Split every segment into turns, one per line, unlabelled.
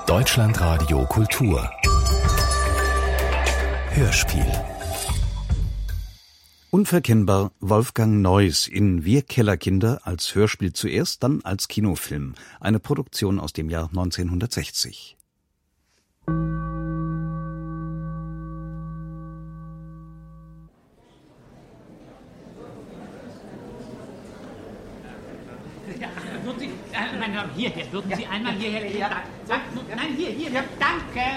Deutschlandradio Kultur Hörspiel. Unverkennbar Wolfgang Neuss in Wir Kellerkinder als Hörspiel zuerst, dann als Kinofilm. Eine Produktion aus dem Jahr 1960.
Würden Sie einmal hierher... Ja. Nein, hier, danke.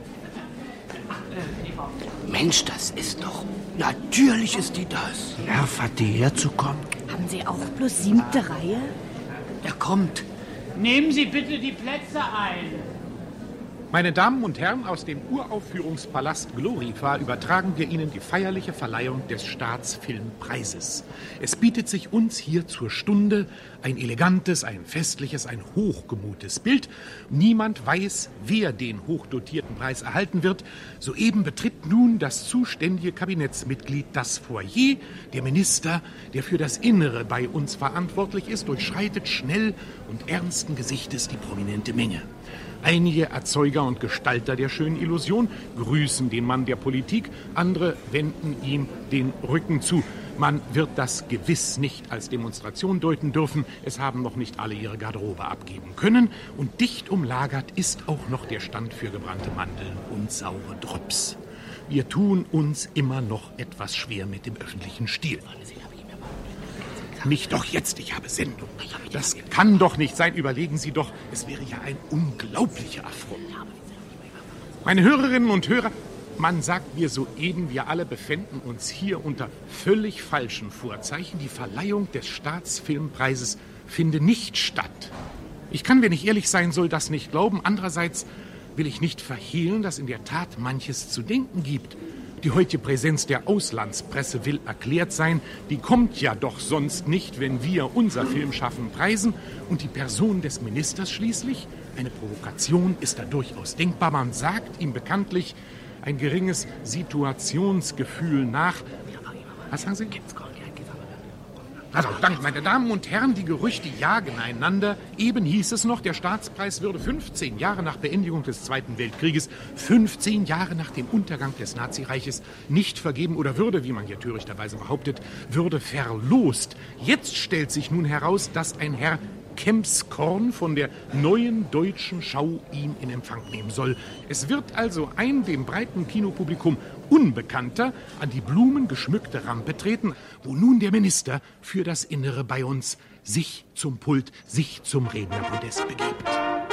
Mensch, das ist doch... Natürlich ist die das.
Nerv hat die herzukommen.
Haben Sie auch bloß 7. Reihe?
Er kommt.
Nehmen Sie bitte die Plätze ein.
Meine Damen und Herren, aus dem Uraufführungspalast Glorifa übertragen wir Ihnen die feierliche Verleihung des Staatsfilmpreises. Es bietet sich uns hier zur Stunde ein elegantes, ein festliches, ein hochgemutes Bild. Niemand weiß, wer den hochdotierten Preis erhalten wird. Soeben betritt nun das zuständige Kabinettsmitglied das Foyer. Der Minister, der für das Innere bei uns verantwortlich ist, durchschreitet schnell und ernsten Gesichtes die prominente Menge. Einige Erzeuger und Gestalter der schönen Illusion grüßen den Mann der Politik, andere wenden ihm den Rücken zu. Man wird das gewiss nicht als Demonstration deuten dürfen. Es haben noch nicht alle ihre Garderobe abgeben können. Und dicht umlagert ist auch noch der Stand für gebrannte Mandeln und saure Drops. Wir tun uns immer noch etwas schwer mit dem öffentlichen Stil. Nicht doch jetzt, ich habe Sendung. Das kann doch nicht sein. Überlegen Sie doch, es wäre ja ein unglaublicher Affront. Meine Hörerinnen und Hörer, man sagt mir soeben, wir alle befänden uns hier unter völlig falschen Vorzeichen. Die Verleihung des Staatsfilmpreises finde nicht statt. Ich kann, wenn ich ehrlich sein soll, das nicht glauben. Andererseits will ich nicht verhehlen, dass in der Tat manches zu denken gibt. Die heutige Präsenz der Auslandspresse will erklärt sein. Die kommt ja doch sonst nicht, wenn wir unser Filmschaffen preisen. Und die Person des Ministers schließlich? Eine Provokation ist da durchaus denkbar. Man sagt ihm bekanntlich ein geringes Situationsgefühl nach. Was sagen Sie? Also, danke, meine Damen und Herren, die Gerüchte jagen einander. Eben hieß es noch, der Staatspreis würde 15 Jahre nach Beendigung des Zweiten Weltkrieges, 15 Jahre nach dem Untergang des Nazireiches nicht vergeben oder würde, wie man hier törichterweise behauptet, würde verlost. Jetzt stellt sich nun heraus, dass ein Herr Kempskorn von der Neuen Deutschen Schau ihn in Empfang nehmen soll. Es wird also ein dem breiten Kinopublikum Unbekannter an die blumengeschmückte Rampe treten, wo nun der Minister für das Innere bei uns sich zum Pult, sich zum Rednerpodest begibt.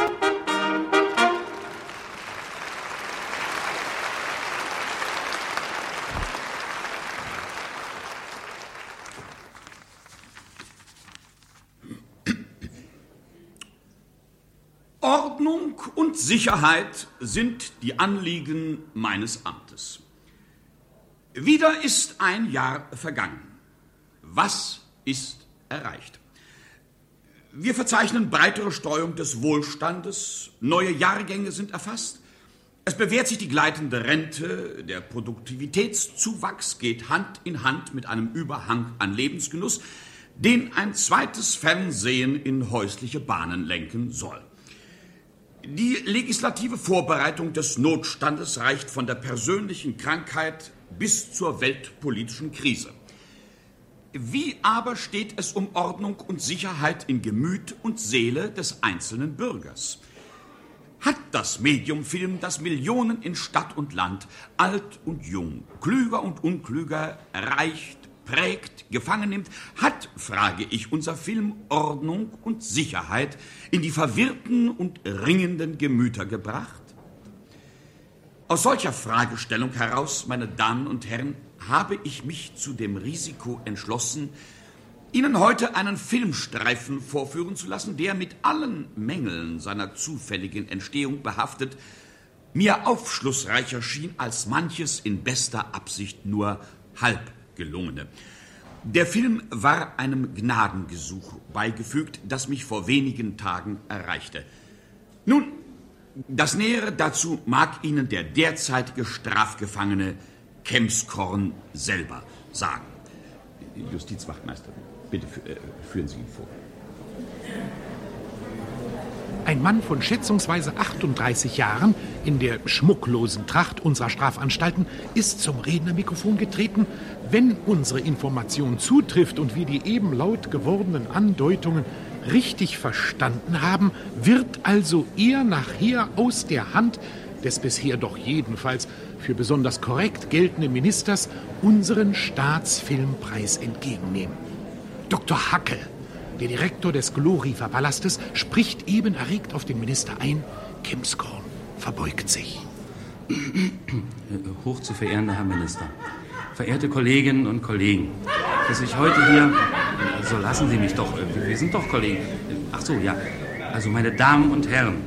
Ordnung und Sicherheit sind die Anliegen meines Amtes. Wieder ist ein Jahr vergangen. Was ist erreicht? Wir verzeichnen breitere Streuung des Wohlstandes, neue Jahrgänge sind erfasst. Es bewährt sich die gleitende Rente, der Produktivitätszuwachs geht Hand in Hand mit einem Überhang an Lebensgenuss, den ein zweites Fernsehen in häusliche Bahnen lenken soll. Die legislative Vorbereitung des Notstandes reicht von der persönlichen Krankheit bis zur weltpolitischen Krise. Wie aber steht es um Ordnung und Sicherheit in Gemüt und Seele des einzelnen Bürgers? Hat das Medium Film, das Millionen in Stadt und Land, alt und jung, klüger und unklüger erreicht, prägt, gefangen nimmt, hat, frage ich, unser Film Ordnung und Sicherheit in die verwirrten und ringenden Gemüter gebracht? Aus solcher Fragestellung heraus, meine Damen und Herren, habe ich mich zu dem Risiko entschlossen, Ihnen heute einen Filmstreifen vorführen zu lassen, der mit allen Mängeln seiner zufälligen Entstehung behaftet, mir aufschlussreicher schien als manches in bester Absicht nur halb gelungene. Der Film war einem Gnadengesuch beigefügt, das mich vor wenigen Tagen erreichte. Nun, das Nähere dazu mag Ihnen der derzeitige Strafgefangene Kempskorn selber sagen. Justizwachtmeister, bitte führen Sie ihn vor.
Ein Mann von schätzungsweise 38 Jahren in der schmucklosen Tracht unserer Strafanstalten ist zum Rednermikrofon getreten. Wenn unsere Information zutrifft und wir die eben laut gewordenen Andeutungen richtig verstanden haben, wird also er nachher aus der Hand des bisher doch jedenfalls für besonders korrekt geltenden Ministers unseren Staatsfilmpreis entgegennehmen. Dr. Hackel, der Direktor des Glorifa-Palastes, spricht eben erregt auf den Minister ein. Kempskorn verbeugt sich.
Hoch zu verehrender Herr Minister, verehrte Kolleginnen und Kollegen, dass ich heute hier... So lassen Sie mich doch, wir sind doch Kollegen. Ach so, ja, also meine Damen und Herren,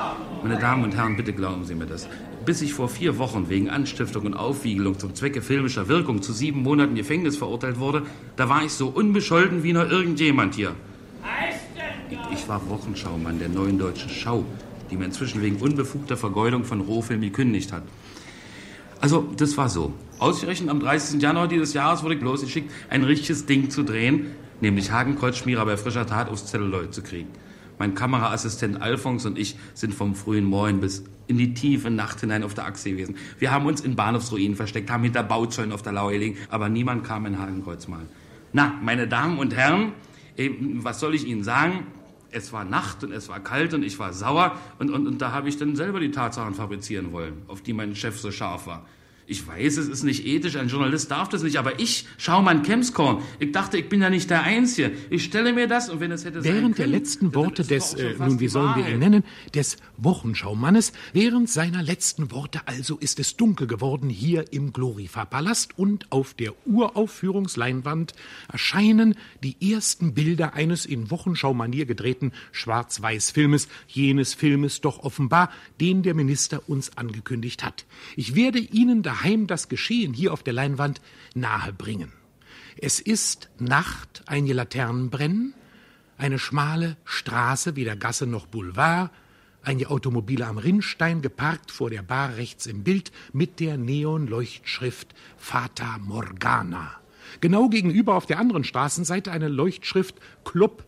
bitte glauben Sie mir das. Bis ich vor 4 Wochen wegen Anstiftung und Aufwiegelung zum Zwecke filmischer Wirkung zu 7 Monaten Gefängnis verurteilt wurde, da war ich so unbescholten wie nur irgendjemand hier. Ich war Wochenschaumann der Neuen Deutschen Schau, die mir inzwischen wegen unbefugter Vergeudung von Rohfilm gekündigt hat. Also, das war so. Ausgerechnet am 30. Januar dieses Jahres wurde ich losgeschickt, ein richtiges Ding zu drehen, nämlich Hakenkreuzschmierer bei frischer Tat aufs Zelluloid zu kriegen. Mein Kameraassistent Alfons und ich sind vom frühen Morgen bis in die tiefe Nacht hinein auf der Achse gewesen. Wir haben uns in Bahnhofsruinen versteckt, haben hinter Bauzäunen auf der Lauer gelegen, aber niemand kam in Hakenkreuz malen. Na, meine Damen und Herren, was soll ich Ihnen sagen? Es war Nacht und es war kalt und ich war sauer und da habe ich dann selber die Tatsachen fabrizieren wollen, auf die mein Chef so scharf war. Ich weiß, es ist nicht ethisch, ein Journalist darf das nicht, aber ich, Schaumann Kempskorn, ich dachte, ich bin ja nicht der Einzige. Ich stelle mir das und wenn es hätte sein können...
Während der letzten Worte des, wie sollen wir ihn nennen, des Wochenschaumannes, während seiner letzten Worte also ist es dunkel geworden hier im Glorifa-Palast und auf der Uraufführungsleinwand erscheinen die ersten Bilder eines in Wochenschau-Manier gedrehten Schwarz-Weiß-Filmes, jenes Filmes doch offenbar, den der Minister uns angekündigt hat. Ich werde Ihnen daheim das Geschehen hier auf der Leinwand nahebringen. Es ist Nacht, einige Laternen brennen, eine schmale Straße, weder Gasse noch Boulevard, einige Automobile am Rinnstein, geparkt vor der Bar rechts im Bild mit der Neonleuchtschrift Fata Morgana. Genau gegenüber auf der anderen Straßenseite eine Leuchtschrift Club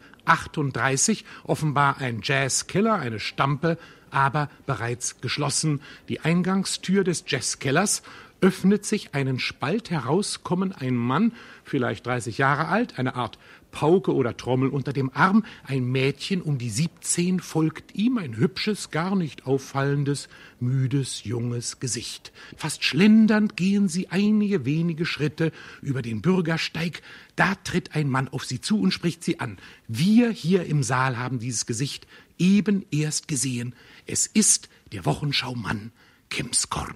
38, offenbar ein Jazzkeller, eine Stampe, aber bereits geschlossen. Die Eingangstür des Jazzkellers öffnet sich, einen Spalt heraus kommen ein Mann, vielleicht 30 Jahre alt, eine Art Pauke oder Trommel unter dem Arm, ein Mädchen um die 17 folgt ihm, ein hübsches, gar nicht auffallendes, müdes, junges Gesicht. Fast schlendernd gehen sie einige wenige Schritte über den Bürgersteig, da tritt ein Mann auf sie zu und spricht sie an. Wir hier im Saal haben dieses Gesicht eben erst gesehen. Es ist der Wochenschaumann Kempskorn.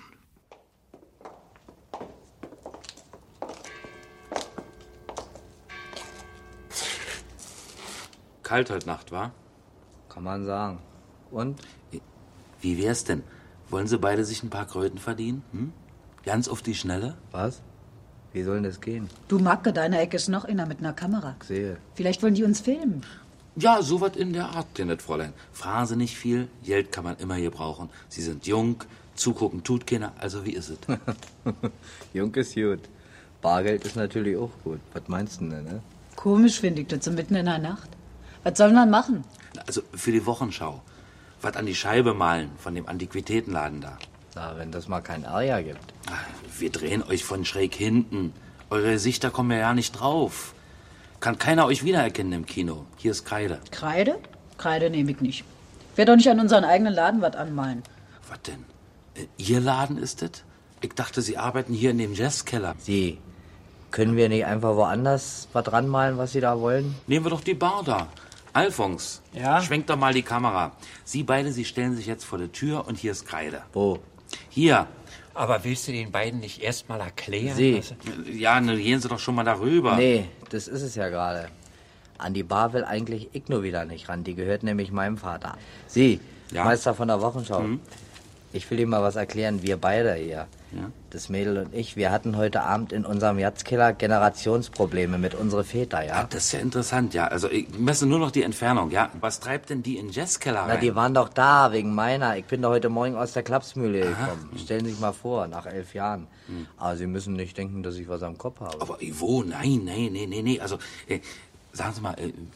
Kalt heute Nacht, wa?
Kann man sagen. Und?
Wie wär's denn? Wollen Sie beide sich ein paar Kröten verdienen? Hm? Ganz auf die Schnelle?
Was? Wie soll denn das gehen?
Du, Macke, deine Ecke ist noch einer mit einer Kamera.
Ich sehe.
Vielleicht wollen die uns filmen.
Ja, so was in der Art, denn das Fräulein. Fragen Sie nicht viel, Geld kann man immer gebrauchen. Sie sind jung, zugucken tut keiner, also wie ist es?
Jung ist gut. Bargeld ist natürlich auch gut. Was meinst du denn, ne?
Komisch finde ich das so mitten in der Nacht. Was soll man machen?
Also für die Wochenschau. Was an die Scheibe malen von dem Antiquitätenladen da.
Na, wenn das mal kein Ärger gibt.
Wir drehen euch von schräg hinten. Eure Gesichter kommen ja nicht drauf. Kann keiner euch wiedererkennen im Kino. Hier ist Kreide.
Kreide? Kreide nehme ich nicht. Ich werde doch nicht an unseren eigenen Laden was anmalen.
Was denn? Ihr Laden ist das? Ich dachte, Sie arbeiten hier in dem Jazzkeller.
Sie, können wir nicht einfach woanders was ranmalen, was Sie da wollen?
Nehmen wir doch die Bar da. Alfons,
ja?
Schwenkt doch mal die Kamera. Sie beide, Sie stellen sich jetzt vor der Tür und hier ist Kreide.
Wo?
Hier.
Aber willst du den beiden nicht erst mal erklären?
Sie.
Ja, ne, gehen Sie doch schon mal darüber.
Nee, das ist es ja gerade. An die Bar will eigentlich ich nur wieder nicht ran. Die gehört nämlich meinem Vater. Sie, ja? Meister von der Wochenschau. Ich will Ihnen mal was erklären. Wir beide hier, ja? Das Mädel und ich, wir hatten heute Abend in unserem Jazzkeller Generationsprobleme mit unseren Vätern, ja?
Ach, das ist ja interessant, ja. Also ich messe nur noch die Entfernung, ja. Was treibt denn die in den Jazzkeller rein?
Na, die waren doch da, wegen meiner. Ich bin doch heute Morgen aus der Klapsmühle gekommen. Stellen Sie sich mal vor, nach 11 Jahren. Aber Sie müssen nicht denken, dass ich was am Kopf habe.
Aber wo? Nein. Also, sagen Sie mal,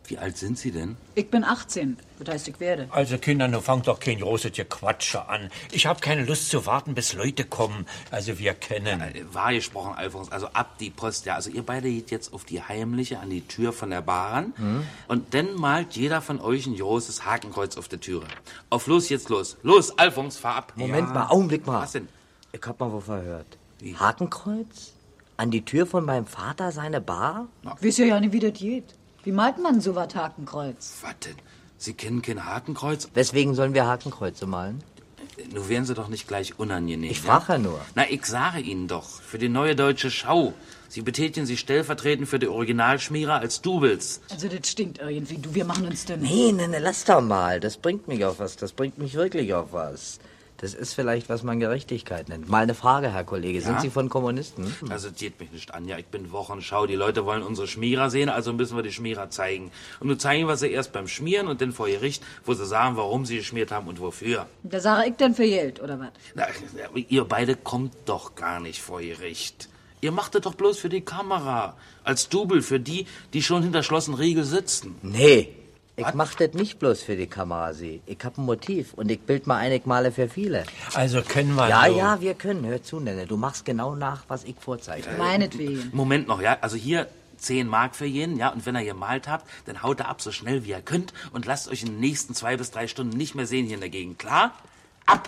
Wie alt sind Sie denn?
Ich bin 18, das heißt, ich werde.
Also Kinder, nun fangt doch kein großes Gequatsche an. Ich habe keine Lust zu warten, bis Leute kommen. Also wir kennen.
Wahr gesprochen, Alfons, also ab die Post, ja. Also ihr beide geht jetzt auf die heimliche an die Tür von der Bar ran. Und dann malt jeder von euch ein großes Hakenkreuz auf der Türe. Auf los, jetzt los. Los, Alfons, fahr ab.
Moment mal, Augenblick mal.
Was denn?
Ich hab mal wo verhört.
Wie?
Hakenkreuz? An die Tür von meinem Vater seine Bar?
Ich weiß ja nicht, wie das geht. Wie malt man so was Hakenkreuz?
Was denn? Sie kennen kein Hakenkreuz?
Weswegen sollen wir Hakenkreuze malen?
Nun wären Sie doch nicht gleich unangenehm.
Ich frage ja nur.
Na, ich sage Ihnen doch, für die Neue Deutsche Schau. Sie betätigen sich stellvertretend für die Originalschmierer als Doubles.
Also das stinkt irgendwie. Du, wir machen uns denn...
Nee, lass doch mal. Das bringt mich auf was. Das bringt mich wirklich auf was. Das ist vielleicht, was man Gerechtigkeit nennt. Mal eine Frage, Herr Kollege. Sind Sie von Kommunisten?
Also, das geht mich nicht an. Ja, ich bin Wochenschau. Die Leute wollen unsere Schmierer sehen, also müssen wir die Schmierer zeigen. Und nun zeigen wir sie erst beim Schmieren und dann vor Gericht, wo sie sagen, warum sie geschmiert haben und wofür.
Da sage ich dann für Geld, oder was?
Na, ihr beide kommt doch gar nicht vor Gericht. Ihr macht das doch bloß für die Kamera. Als Double für die, die schon hinter Schloss und Riegel sitzen.
Nee. Ich mach das nicht bloß für die Kamera, Sie. Ich hab ein Motiv und ich bild mal einige Male für viele.
Also können wir
Ja, wir können. Hör zu, Nenne. Du machst genau nach, was ich vorzeichne.
Meinetwegen.
Moment noch, ja? Also hier 10 Mark für jeden, ja? Und wenn ihr gemalt habt, dann haut er ab so schnell wie ihr könnt und lasst euch in den nächsten 2 bis 3 Stunden nicht mehr sehen hier in der Gegend. Klar? Ab!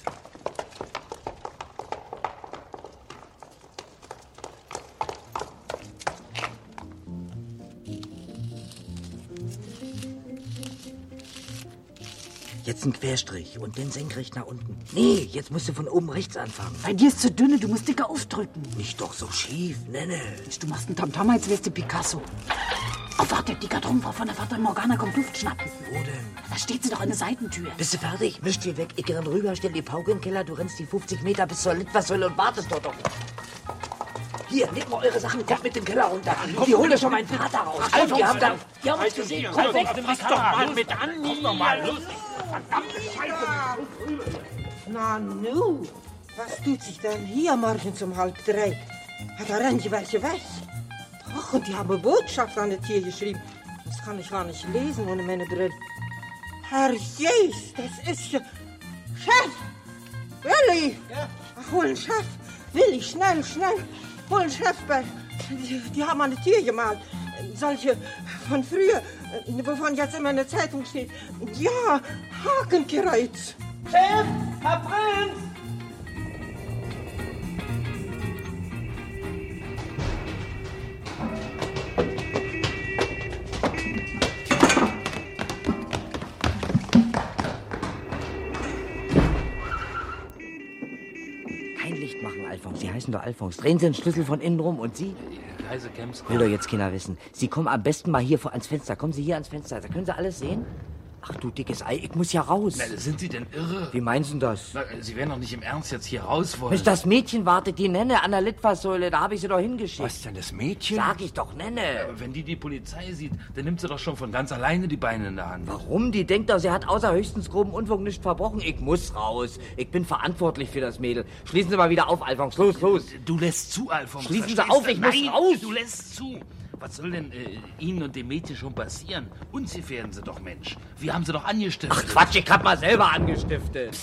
Jetzt ein Querstrich und dann senkrecht nach unten. Nee, jetzt musst du von oben rechts anfangen.
Bei dir ist zu dünne, du musst dicker aufdrücken.
Nicht doch so schief, Nenne.
Du machst einen Tamtam, als wärst du Picasso. Oh, warte, die Kartonfrau von der Vater Morgana kommt Luft schnappen.
Wo denn?
Da steht sie doch in der Seitentür.
Bist du fertig? Misch dir weg, ich renn rüber, stell die Pauke in den Keller, du rennst die 50 Meter bis zur Litfaßsäule und wartest dort doch. Hier, nehmt mal eure Sachen, kommt mit dem Keller runter. Die holt doch schon meinen Vater raus.
Alfons,
ihr habt dann... Die haben uns gesehen. Komm weg.
Mach doch mal mit an. Komm doch mal, los.
Verdammte Scheiße! Na nu, was tut sich denn hier morgens um 2:30? Da rennen die welche weg. Ach, und die haben eine Botschaft an das Tier geschrieben. Das kann ich gar nicht lesen ohne meine Brille. Herr Jees, das ist ja... Chef! Willi! Ja? Ach, hol den Chef! Willi, schnell! Hol den Chef bei... Die haben an das Tier gemalt. Solche von früher, wovon jetzt immer in der Zeitung steht. Ja, Hakenkreuz.
Chef, Herr Prinz!
Kein Licht machen, Alfons. Sie heißen doch Alfons. Drehen Sie den Schlüssel von innen rum und Sie...
Kaiser Kemsker.
Will doch jetzt keiner wissen. Sie kommen am besten mal hier ans Fenster. Kommen Sie hier ans Fenster. Da können Sie alles sehen. Ach du dickes Ei, ich muss ja raus.
Na, sind Sie denn irre?
Wie meinst du das?
Na, Sie werden doch nicht im Ernst jetzt hier raus wollen.
Das Mädchen wartet, die Nenne an der Litfaßsäule. Da habe ich sie doch hingeschickt.
Was denn, das Mädchen?
Sag ich doch, Nenne.
Aber wenn die Polizei sieht, dann nimmt sie doch schon von ganz alleine die Beine in der Hand.
Warum? Die denkt doch, sie hat außer höchstens groben Unfug nichts verbrochen. Ich muss raus. Ich bin verantwortlich für das Mädel. Schließen Sie mal wieder auf, Alfons. Los.
Du lässt zu, Alfons.
Schließen Sie auf, ich muss raus.
Du lässt zu. Was soll denn Ihnen und dem Mädchen schon passieren? Uns gefährden Sie doch, Mensch. Wir haben Sie doch angestiftet.
Ach Quatsch, ich hab mal selber angestiftet.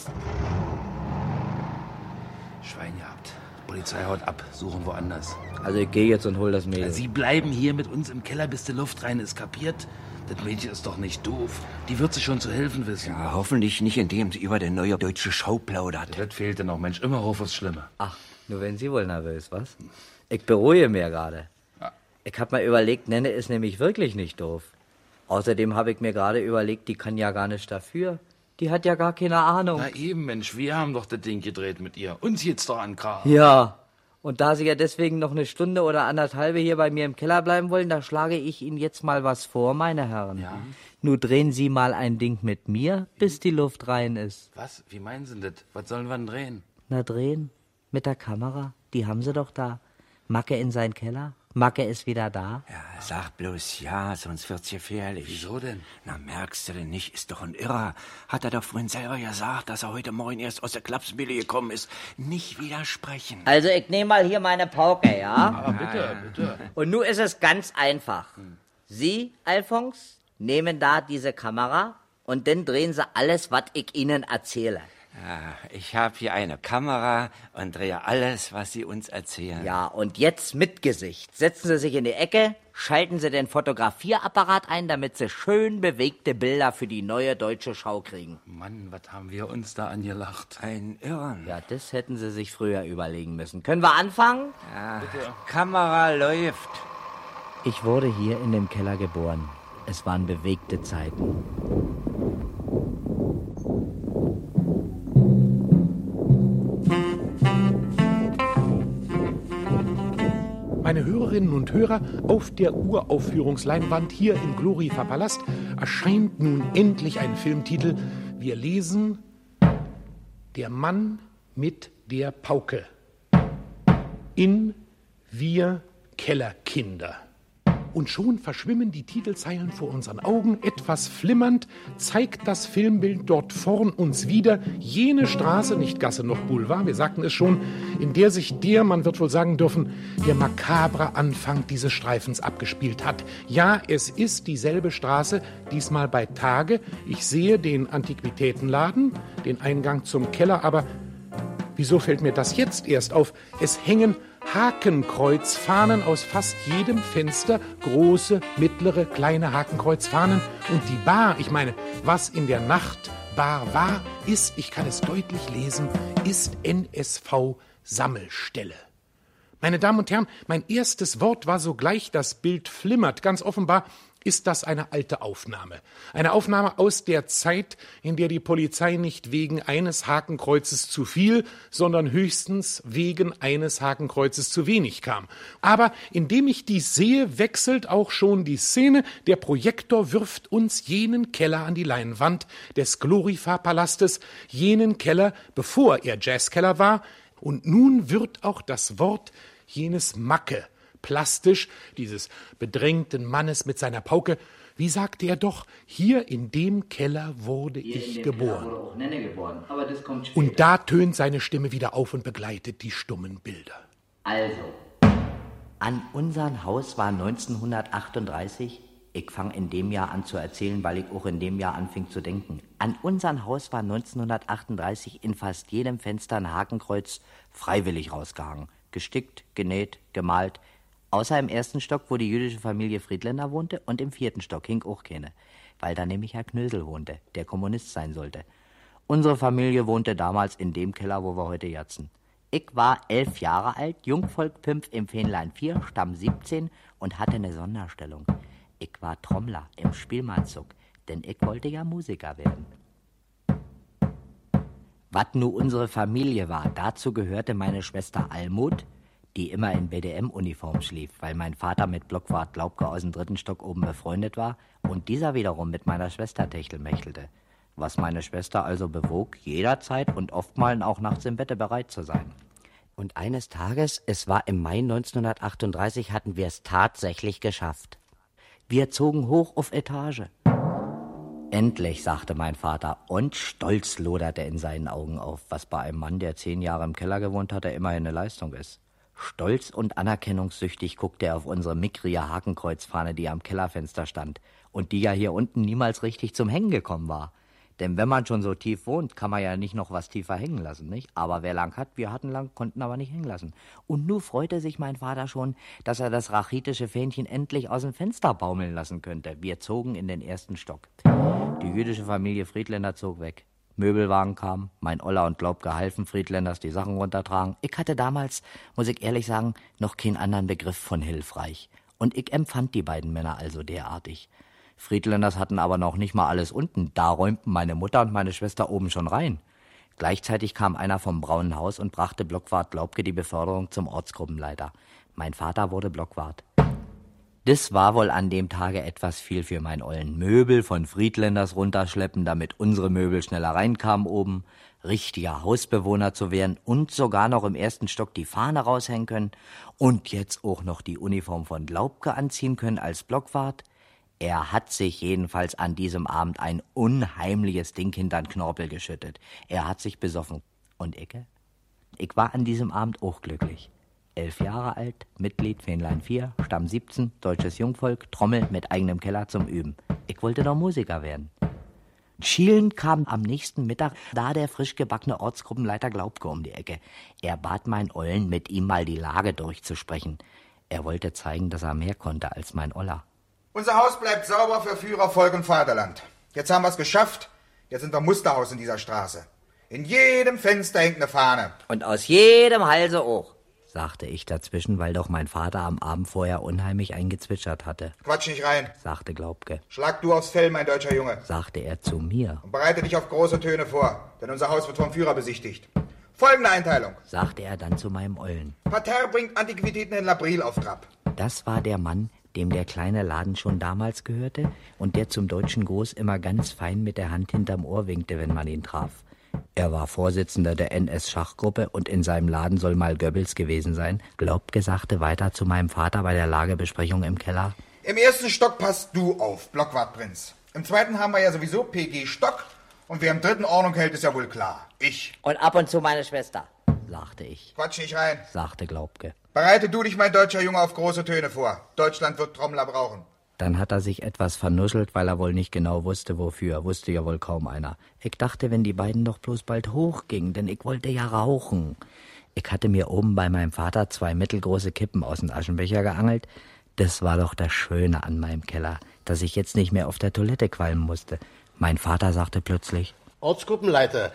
Schwein gehabt. Polizei haut ab. Suchen woanders.
Also ich gehe jetzt und hol das Mädel.
Sie bleiben hier mit uns im Keller, bis die Luft rein ist, kapiert? Das Mädchen ist doch nicht doof. Die wird sich schon zu helfen wissen.
Ja, hoffentlich nicht, indem sie über die Neue Deutsche Schau plaudert.
Das fehlte noch, Mensch. Immer auf was Schlimmer.
Ach, nur wenn Sie wohl nervös, was? Ich beruhige mir gerade. Ich hab mal überlegt, Nenne ist nämlich wirklich nicht doof. Außerdem habe ich mir gerade überlegt, die kann ja gar nicht dafür. Die hat ja gar keine Ahnung.
Na eben, Mensch, wir haben doch das Ding gedreht mit ihr. Uns geht's doch an Kram.
Ja, und da Sie ja deswegen noch eine Stunde oder anderthalbe hier bei mir im Keller bleiben wollen, da schlage ich Ihnen jetzt mal was vor, meine Herren.
Ja?
Nur drehen Sie mal ein Ding mit mir, bis die Luft rein ist.
Was? Wie meinen Sie das? Was sollen wir denn drehen?
Na, drehen? Mit der Kamera? Die haben Sie doch da. Macke in seinen Keller. Macke ist wieder da.
Ja, sag bloß ja, sonst wird's gefährlich.
Wieso denn?
Na, merkst du denn nicht, ist doch ein Irrer. Hat er doch vorhin selber gesagt, dass er heute Morgen erst aus der Klapsmühle gekommen ist. Nicht widersprechen.
Also ich nehme mal hier meine Pauke, ja?
Aber bitte.
Und nun ist es ganz einfach. Sie, Alfons, nehmen da diese Kamera und dann drehen Sie alles, was ich Ihnen erzähle.
Ja, ich habe hier eine Kamera und drehe alles, was Sie uns erzählen.
Ja, und jetzt mit Gesicht. Setzen Sie sich in die Ecke, schalten Sie den Fotografierapparat ein, damit Sie schön bewegte Bilder für die neue deutsche Schau kriegen.
Mann, was haben wir uns da angelacht?
Ein Irren.
Ja, das hätten Sie sich früher überlegen müssen. Können wir anfangen?
Ja, bitte. Kamera läuft.
Ich wurde hier in dem Keller geboren. Es waren bewegte Zeiten.
Meine Hörerinnen und Hörer, auf der Uraufführungsleinwand hier im Glorifa-Palast erscheint nun endlich ein Filmtitel. Wir lesen Der Mann mit der Pauke in Wir Kellerkinder. Und schon verschwimmen die Titelzeilen vor unseren Augen. Etwas flimmernd zeigt das Filmbild dort vorn uns wieder jene Straße, nicht Gasse noch Boulevard, wir sagten es schon, in der sich man wird wohl sagen dürfen, der makabre Anfang dieses Streifens abgespielt hat. Ja, es ist dieselbe Straße, diesmal bei Tage. Ich sehe den Antiquitätenladen, den Eingang zum Keller, aber wieso fällt mir das jetzt erst auf? Es hängen Hakenkreuzfahnen aus fast jedem Fenster, große, mittlere, kleine Hakenkreuzfahnen. Und die Bar, ich meine, was in der Nacht Bar war, ist, ich kann es deutlich lesen, ist NSV Sammelstelle. Meine Damen und Herren, mein erstes Wort war sogleich, das Bild flimmert. Ganz offenbar ist das eine alte Aufnahme. Eine Aufnahme aus der Zeit, in der die Polizei nicht wegen eines Hakenkreuzes zu viel, sondern höchstens wegen eines Hakenkreuzes zu wenig kam. Aber indem ich dies sehe, wechselt auch schon die Szene. Der Projektor wirft uns jenen Keller an die Leinwand des Glorifa-Palastes, jenen Keller, bevor er Jazzkeller war. Und nun wird auch das Wort jenes Macke plastisch, dieses bedrängten Mannes mit seiner Pauke. Wie sagte er doch, hier in dem Keller wurde ich geboren.
Keller wurde auch Nenne geboren, aber das kommt später.
Und da tönt seine Stimme wieder auf und begleitet die stummen Bilder.
Also, an unserem Haus war 1938, ich fange in dem Jahr an zu erzählen, weil ich auch in dem Jahr anfing zu denken. An unserem Haus war 1938 in fast jedem Fenster ein Hakenkreuz freiwillig rausgehangen. Gestickt, genäht, gemalt. Außer im ersten Stock, wo die jüdische Familie Friedländer wohnte, und im 4. Stock hing auch keine, weil da nämlich Herr Knösel wohnte, der Kommunist sein sollte. Unsere Familie wohnte damals in dem Keller, wo wir heute jatzen. Ich war 11 Jahre alt, Jungvolkpimp im Fähnlein 4, Stamm 17 und hatte eine Sonderstellung. Ich war Trommler im Spielmannszug, denn ich wollte ja Musiker werden. Was nur unsere Familie war, dazu gehörte meine Schwester Almut, die immer in BDM-Uniform schlief, weil mein Vater mit Blockwart Glaubke aus dem 3. Stock oben befreundet war und dieser wiederum mit meiner Schwester techtelmächelte, was meine Schwester also bewog, jederzeit und oftmals auch nachts im Bette bereit zu sein. Und eines Tages, es war im Mai 1938, hatten wir es tatsächlich geschafft. Wir zogen hoch auf Etage. Endlich, sagte mein Vater, und stolz loderte in seinen Augen auf, was bei einem Mann, der 10 Jahre im Keller gewohnt hat, immerhin eine Leistung ist. Stolz und anerkennungssüchtig guckte er auf unsere mickrige Hakenkreuzfahne, die am Kellerfenster stand und die ja hier unten niemals richtig zum Hängen gekommen war. Denn wenn man schon so tief wohnt, kann man ja nicht noch was tiefer hängen lassen, nicht? Aber wer lang hat, wir hatten lang, konnten aber nicht hängen lassen. Und nun freute sich mein Vater schon, dass er das rachitische Fähnchen endlich aus dem Fenster baumeln lassen könnte. Wir zogen in den 1. Stock. Die jüdische Familie Friedländer zog weg. Möbelwagen kamen, mein Oller und Glaubke halfen Friedländers die Sachen runtertragen. Ich hatte damals, muss ich ehrlich sagen, noch keinen anderen Begriff von hilfreich. Und ich empfand die beiden Männer also derartig. Friedländers hatten aber noch nicht mal alles unten. Da räumten meine Mutter und meine Schwester oben schon rein. Gleichzeitig kam einer vom Braunen Haus und brachte Blockwart Glaubke die Beförderung zum Ortsgruppenleiter. Mein Vater wurde Blockwart. Das war wohl an dem Tage etwas viel für mein Ollen. Möbel von Friedländers runterschleppen, damit unsere Möbel schneller reinkamen oben, richtiger Hausbewohner zu werden und sogar noch im 1. Stock die Fahne raushängen können und jetzt auch noch die Uniform von Glaubke anziehen können als Blockwart. Er hat sich jedenfalls an diesem Abend ein unheimliches Ding hintern Knorpel geschüttet. Er hat sich besoffen. Und ich? Ich war an diesem Abend auch glücklich. 11 Jahre alt, Mitglied Fähnlein 4, Stamm 17, deutsches Jungvolk, Trommel mit eigenem Keller zum Üben. Ich wollte doch Musiker werden. Schielend kam am nächsten Mittag da der frisch gebackene Ortsgruppenleiter Glaubke um die Ecke. Er bat mein Ollen, mit ihm mal die Lage durchzusprechen. Er wollte zeigen, dass er mehr konnte als mein Oller.
Unser Haus bleibt sauber für Führer, Volk und Vaterland. Jetzt haben wir es geschafft. Jetzt sind wir Musterhaus in dieser Straße. In jedem Fenster hängt eine Fahne.
Und aus jedem Halse auch, sagte ich dazwischen, weil doch mein Vater am Abend vorher unheimlich eingezwitschert hatte.
Quatsch nicht rein,
sagte Glaubke.
Schlag du aufs Fell, mein deutscher Junge,
sagte er zu mir.
Und bereite dich auf große Töne vor, denn unser Haus wird vom Führer besichtigt. Folgende Einteilung,
sagte er dann zu meinem Ollen.
Parterre bringt Antiquitätenhändler Briel auf Trab.
Das war der Mann, dem der kleine Laden schon damals gehörte und der zum deutschen Gruß immer ganz fein mit der Hand hinterm Ohr winkte, wenn man ihn traf. Er war Vorsitzender der NS-Schachgruppe und in seinem Laden soll mal Goebbels gewesen sein. Glaubke sagte weiter zu meinem Vater bei der Lagebesprechung im Keller.
Im ersten Stock passt du auf, Blockwartprinz. Im zweiten haben wir ja sowieso PG Stock und wer im dritten Ordnung hält, ist ja wohl klar. Ich.
Und ab und zu meine Schwester, sagte ich.
Quatsch nicht rein,
sagte Glaubke.
Bereite du dich, mein deutscher Junge, auf große Töne vor. Deutschland wird Trommler brauchen.
Dann hat er sich etwas vernuschelt, weil er wohl nicht genau wusste, wofür. Wusste ja wohl kaum einer. Ich dachte, wenn die beiden doch bloß bald hochgingen, denn ich wollte ja rauchen. Ich hatte mir oben bei meinem Vater 2 mittelgroße Kippen aus dem Aschenbecher geangelt. Das war doch das Schöne an meinem Keller, dass ich jetzt nicht mehr auf der Toilette qualmen musste. Mein Vater sagte plötzlich:
Ortsgruppenleiter,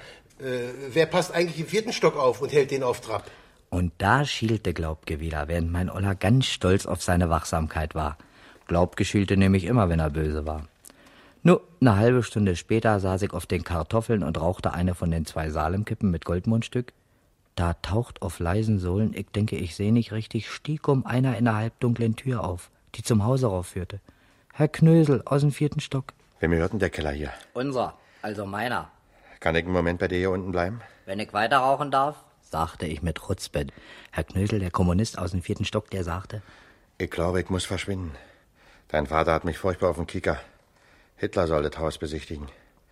wer passt eigentlich im 4. Stock auf und hält den auf Trab?
Und da schielte Glaubke wieder, während mein Oller ganz stolz auf seine Wachsamkeit war. Glaubke schielte nämlich immer, wenn er böse war. Nur eine halbe Stunde später saß ich auf den Kartoffeln und rauchte eine von den 2 Salemkippen mit Goldmundstück. Da taucht auf leisen Sohlen, ich denke, ich sehe nicht richtig, stiekum einer in der halbdunklen Tür auf, die zum Hause raufführte. Herr Knösel aus dem 4. Stock.
Wem gehört denn der Keller hier?
Unser, also meiner.
Kann ich einen Moment bei dir hier unten bleiben?
Wenn ich weiter rauchen darf, sagte ich mit Chutzpe. Herr Knösel, der Kommunist aus dem 4. Stock, der sagte:
Ich glaube, ich muss verschwinden. Dein Vater hat mich furchtbar auf den Kieker. Hitler soll das Haus besichtigen.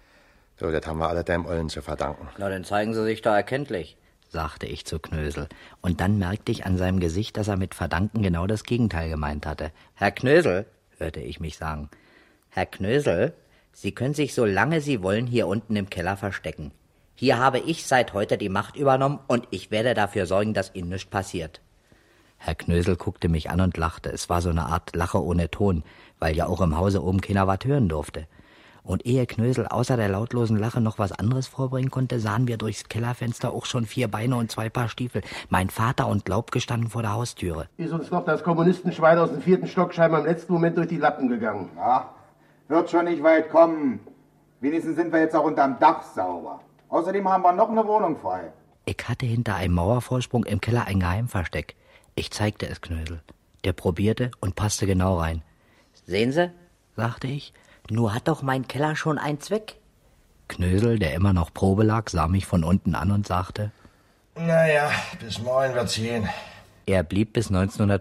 So, das haben wir alle deinem Ollen zu verdanken.
Na, dann zeigen Sie sich da erkenntlich, sagte ich zu Knösel. Und dann merkte ich an seinem Gesicht, dass er mit verdanken genau das Gegenteil gemeint hatte. Herr Knösel, hörte ich mich sagen. Herr Knösel, Sie können sich so lange Sie wollen hier unten im Keller verstecken. Hier habe ich seit heute die Macht übernommen und ich werde dafür sorgen, dass Ihnen nichts passiert. Herr Knösel guckte mich an und lachte. Es war so eine Art Lache ohne Ton, weil ja auch im Hause oben keiner was hören durfte. Und ehe Knösel außer der lautlosen Lache noch was anderes vorbringen konnte, sahen wir durchs Kellerfenster auch schon 4 Beine und 2 Paar Stiefel. Mein Vater und Glaubke standen vor der Haustüre.
Ist uns doch das Kommunistenschwein aus dem 4. Stock scheinbar im letzten Moment durch die Lappen gegangen.
Ja, wird schon nicht weit kommen. Wenigstens sind wir jetzt auch unterm Dach sauber. Außerdem haben wir noch eine Wohnung frei.
Ich hatte hinter einem Mauervorsprung im Keller ein Geheimversteck. Ich zeigte es Knösel. Der probierte und passte genau rein. Sehen Sie, sagte ich, nur hat doch mein Keller schon einen Zweck. Knösel, der immer noch Probe lag, sah mich von unten an und sagte:
Naja, bis morgen wird's gehen.
Er blieb bis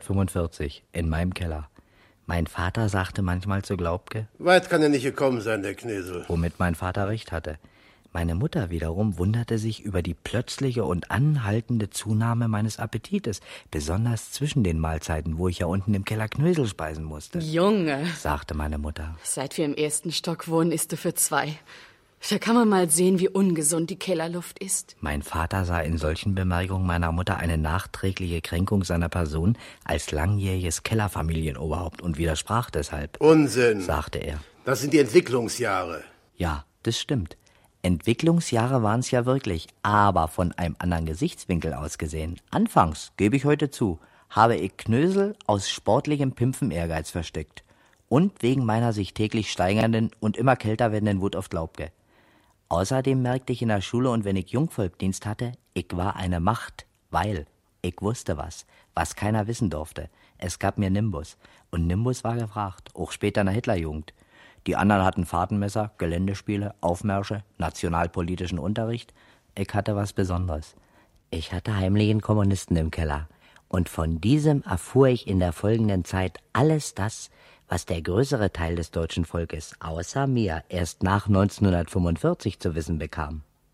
1945 in meinem Keller. Mein Vater sagte manchmal zu Glaubke:
Weit kann er nicht gekommen sein, der Knösel.
Womit mein Vater recht hatte. Meine Mutter wiederum wunderte sich über die plötzliche und anhaltende Zunahme meines Appetites, besonders zwischen den Mahlzeiten, wo ich ja unten im Keller Knösel speisen musste.
Junge,
sagte meine Mutter.
Seit wir im 1. Stock wohnen, isst du für 2. Da kann man mal sehen, wie ungesund die Kellerluft ist.
Mein Vater sah in solchen Bemerkungen meiner Mutter eine nachträgliche Kränkung seiner Person als langjähriges Kellerfamilienoberhaupt und widersprach deshalb.
Unsinn,
sagte er.
Das sind die Entwicklungsjahre.
Ja, das stimmt. Entwicklungsjahre waren es ja wirklich, aber von einem anderen Gesichtswinkel aus gesehen. Anfangs, gebe ich heute zu, habe ich Knösel aus sportlichem Pimpfen-Ehrgeiz versteckt und wegen meiner sich täglich steigernden und immer kälter werdenden Wut auf Glaubke. Außerdem merkte ich in der Schule und wenn ich Jungvolkdienst hatte, ich war eine Macht, weil ich wusste was keiner wissen durfte. Es gab mir Nimbus und Nimbus war gefragt, auch später in der Hitlerjugend. Die anderen hatten Fahrtenmesser, Geländespiele, Aufmärsche, nationalpolitischen Unterricht. Ich hatte was Besonderes. Ich hatte heimlichen Kommunisten im Keller. Und von diesem erfuhr ich in der folgenden Zeit alles das, was der größere Teil des deutschen Volkes, außer mir, erst nach 1945 zu wissen bekam.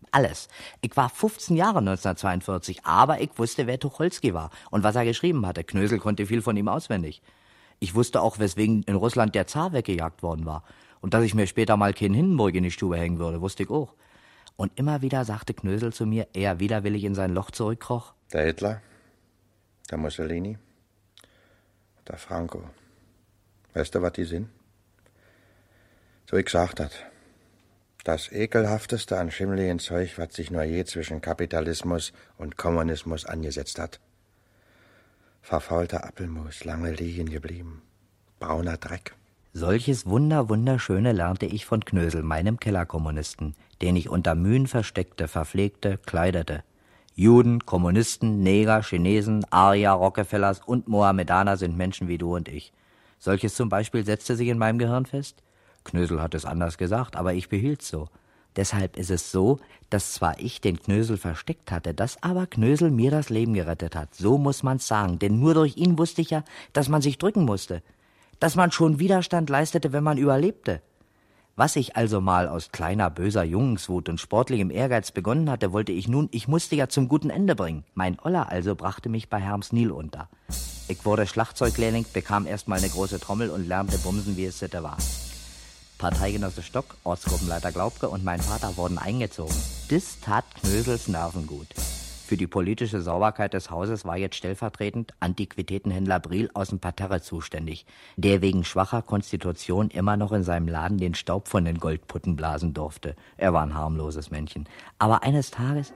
alles. Ich war 15 Jahre 1942, aber ich wusste, wer Tucholsky war und was er geschrieben hatte. Knösel konnte viel von ihm auswendig. Ich wusste auch, weswegen in Russland der Zar weggejagt worden war. Und dass ich mir später mal keinen Hindenburg in die Stube hängen würde, wusste ich auch. Und immer wieder sagte Knösel zu mir, er widerwillig in sein Loch zurückkroch.
Der Hitler, der Mussolini, der Franco. Weißt du, was die sind? So ich gesagt hat. Das ekelhafteste an schimmligen Zeug, was sich nur je zwischen Kapitalismus und Kommunismus angesetzt hat. Verfaulter Apfelmus, lange liegen geblieben. Brauner Dreck.
Solches Wunderschöne lernte ich von Knösel, meinem Kellerkommunisten, den ich unter Mühen versteckte, verpflegte, kleidete. Juden, Kommunisten, Neger, Chinesen, Arier, Rockefellers und Mohammedaner sind Menschen wie du und ich. Solches zum Beispiel setzte sich in meinem Gehirn fest. Knösel hat es anders gesagt, aber ich behielt's so. Deshalb ist es so, dass zwar ich den Knösel versteckt hatte, dass aber Knösel mir das Leben gerettet hat. So muss man's sagen, denn nur durch ihn wusste ich ja, dass man sich drücken musste. Dass man schon Widerstand leistete, wenn man überlebte. Was ich also mal aus kleiner, böser Jungenswut und sportlichem Ehrgeiz begonnen hatte, wollte ich nun, ich musste ja zum guten Ende bringen. Mein Oller also brachte mich bei Hermsnil unter. Ich wurde Schlagzeuglehrling, bekam erst mal eine große Trommel und lernte bumsen, wie es Sitte war. Parteigenosse Stock, Ortsgruppenleiter Glaubke und mein Vater wurden eingezogen. Das tat Knösels Nerven gut. Für die politische Sauberkeit des Hauses war jetzt stellvertretend Antiquitätenhändler Briel aus dem Parterre zuständig, der wegen schwacher Konstitution immer noch in seinem Laden den Staub von den Goldputten blasen durfte. Er war ein harmloses Männchen. Aber eines Tages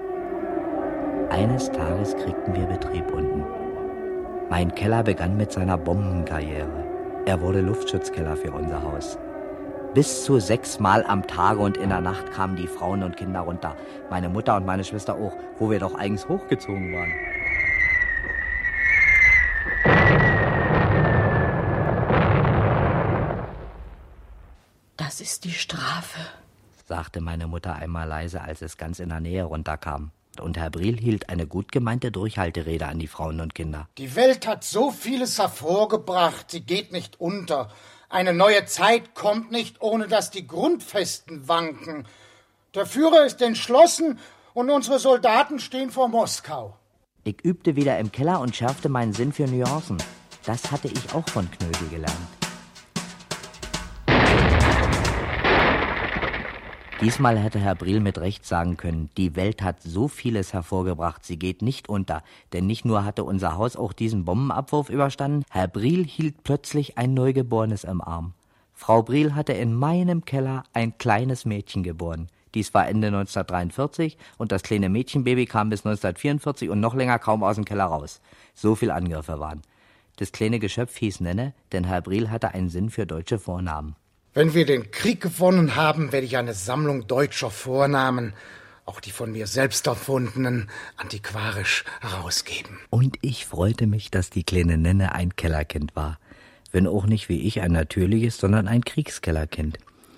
kriegten wir Betrieb unten. Mein Keller begann mit seiner Bombenkarriere. Er wurde Luftschutzkeller für unser Haus. Bis zu 6 Mal am Tage und in der Nacht kamen die Frauen und Kinder runter. Meine Mutter und meine Schwester auch, wo wir doch eigens hochgezogen waren.
Das ist die Strafe,
sagte meine Mutter einmal leise, als es ganz in der Nähe runterkam. Und Herr Briel hielt eine gut gemeinte Durchhalterede an die Frauen und Kinder.
Die Welt hat so vieles hervorgebracht, sie geht nicht unter. Eine neue Zeit kommt nicht, ohne dass die Grundfesten wanken. Der Führer ist entschlossen und unsere Soldaten stehen vor Moskau.
Ich übte wieder im Keller und schärfte meinen Sinn für Nuancen. Das hatte ich auch von Knösel gelernt. Diesmal hätte Herr Briel mit Recht sagen können, die Welt hat so vieles hervorgebracht, sie geht nicht unter. Denn nicht nur hatte unser Haus auch diesen Bombenabwurf überstanden, Herr Briel hielt plötzlich ein Neugeborenes im Arm. Frau Briel hatte in meinem Keller ein kleines Mädchen geboren. Dies war Ende 1943 und das kleine Mädchenbaby kam bis 1944 und noch länger kaum aus dem Keller raus. So viel Angriffe waren. Das kleine Geschöpf hieß Nenne, denn Herr Briel hatte einen Sinn für deutsche Vornamen.
Wenn wir den Krieg gewonnen haben, werde ich eine Sammlung deutscher Vornamen, auch die von mir selbst erfundenen, antiquarisch herausgeben.
Und ich freute mich, dass die kleine Nenne ein Kellerkind war. Wenn auch nicht wie ich ein natürliches, sondern ein Kriegskellerkind.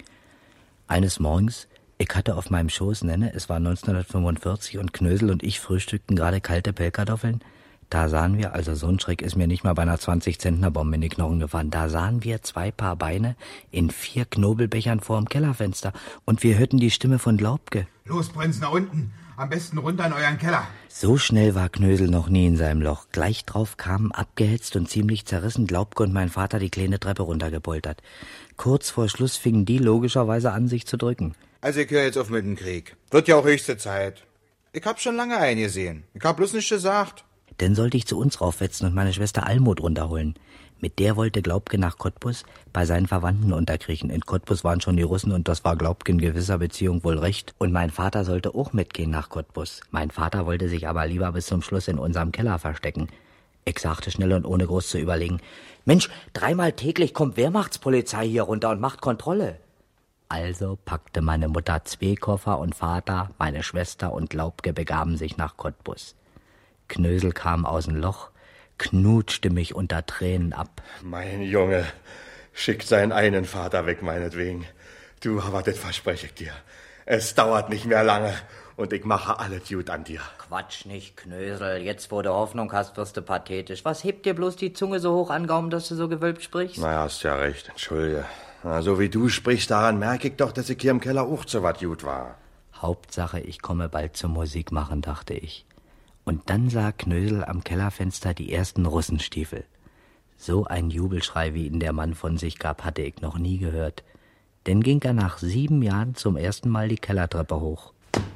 Eines Morgens, ich hatte auf meinem Schoß Nenne, es war 1945 und Knösel und ich frühstückten gerade kalte Pellkartoffeln. Da sahen wir, also so ein Schreck ist mir nicht mal bei einer 20-Zentner-Bombe in die Knochen gefahren, da sahen wir 2 Paar Beine in 4 Knobelbechern vorm Kellerfenster und wir hörten die Stimme von Glaubke.
Los, Prinz, nach unten. Am besten runter in euren Keller.
So schnell war Knösel noch nie in seinem Loch. Gleich drauf kamen, abgehetzt und ziemlich zerrissen, Glaubke und mein Vater die kleine Treppe runtergepoltert. Kurz vor Schluss fingen die logischerweise an, sich zu drücken.
Also ich höre jetzt auf mit dem Krieg. Wird ja auch höchste Zeit. Ich hab schon lange eingesehen. Ich hab bloß nichts gesagt.
Dann sollte ich zu uns raufwetzen und meine Schwester Almut runterholen. Mit der wollte Glaubke nach Cottbus bei seinen Verwandten unterkriechen. In Cottbus waren schon die Russen und das war Glaubke in gewisser Beziehung wohl recht. Und mein Vater sollte auch mitgehen nach Cottbus. Mein Vater wollte sich aber lieber bis zum Schluss in unserem Keller verstecken. Ich sagte schnell und ohne groß zu überlegen, Mensch, 3-mal täglich kommt Wehrmachtspolizei hier runter und macht Kontrolle. Also packte meine Mutter 2 Koffer und Vater, meine Schwester und Glaubke begaben sich nach Cottbus. Knösel kam aus dem Loch, knutschte mich unter Tränen ab.
Mein Junge, schickt seinen einen Vater weg, meinetwegen. Du, aber das verspreche ich dir. Es dauert nicht mehr lange und ich mache alles gut an dir.
Quatsch nicht, Knösel. Jetzt, wo du Hoffnung hast, wirst du pathetisch. Was hebt dir bloß die Zunge so hoch an Gaumen, dass du so gewölbt sprichst?
Na, hast ja recht, entschuldige. Na, so wie du sprichst, daran merke ich doch, dass ich hier im Keller auch so was gut war.
Hauptsache, ich komme bald zum Musikmachen, dachte ich. Und dann sah Knösel am Kellerfenster die ersten Russenstiefel. So ein Jubelschrei, wie ihn der Mann von sich gab, hatte ich noch nie gehört. Denn ging er nach 7 Jahren zum ersten Mal die Kellertreppe hoch.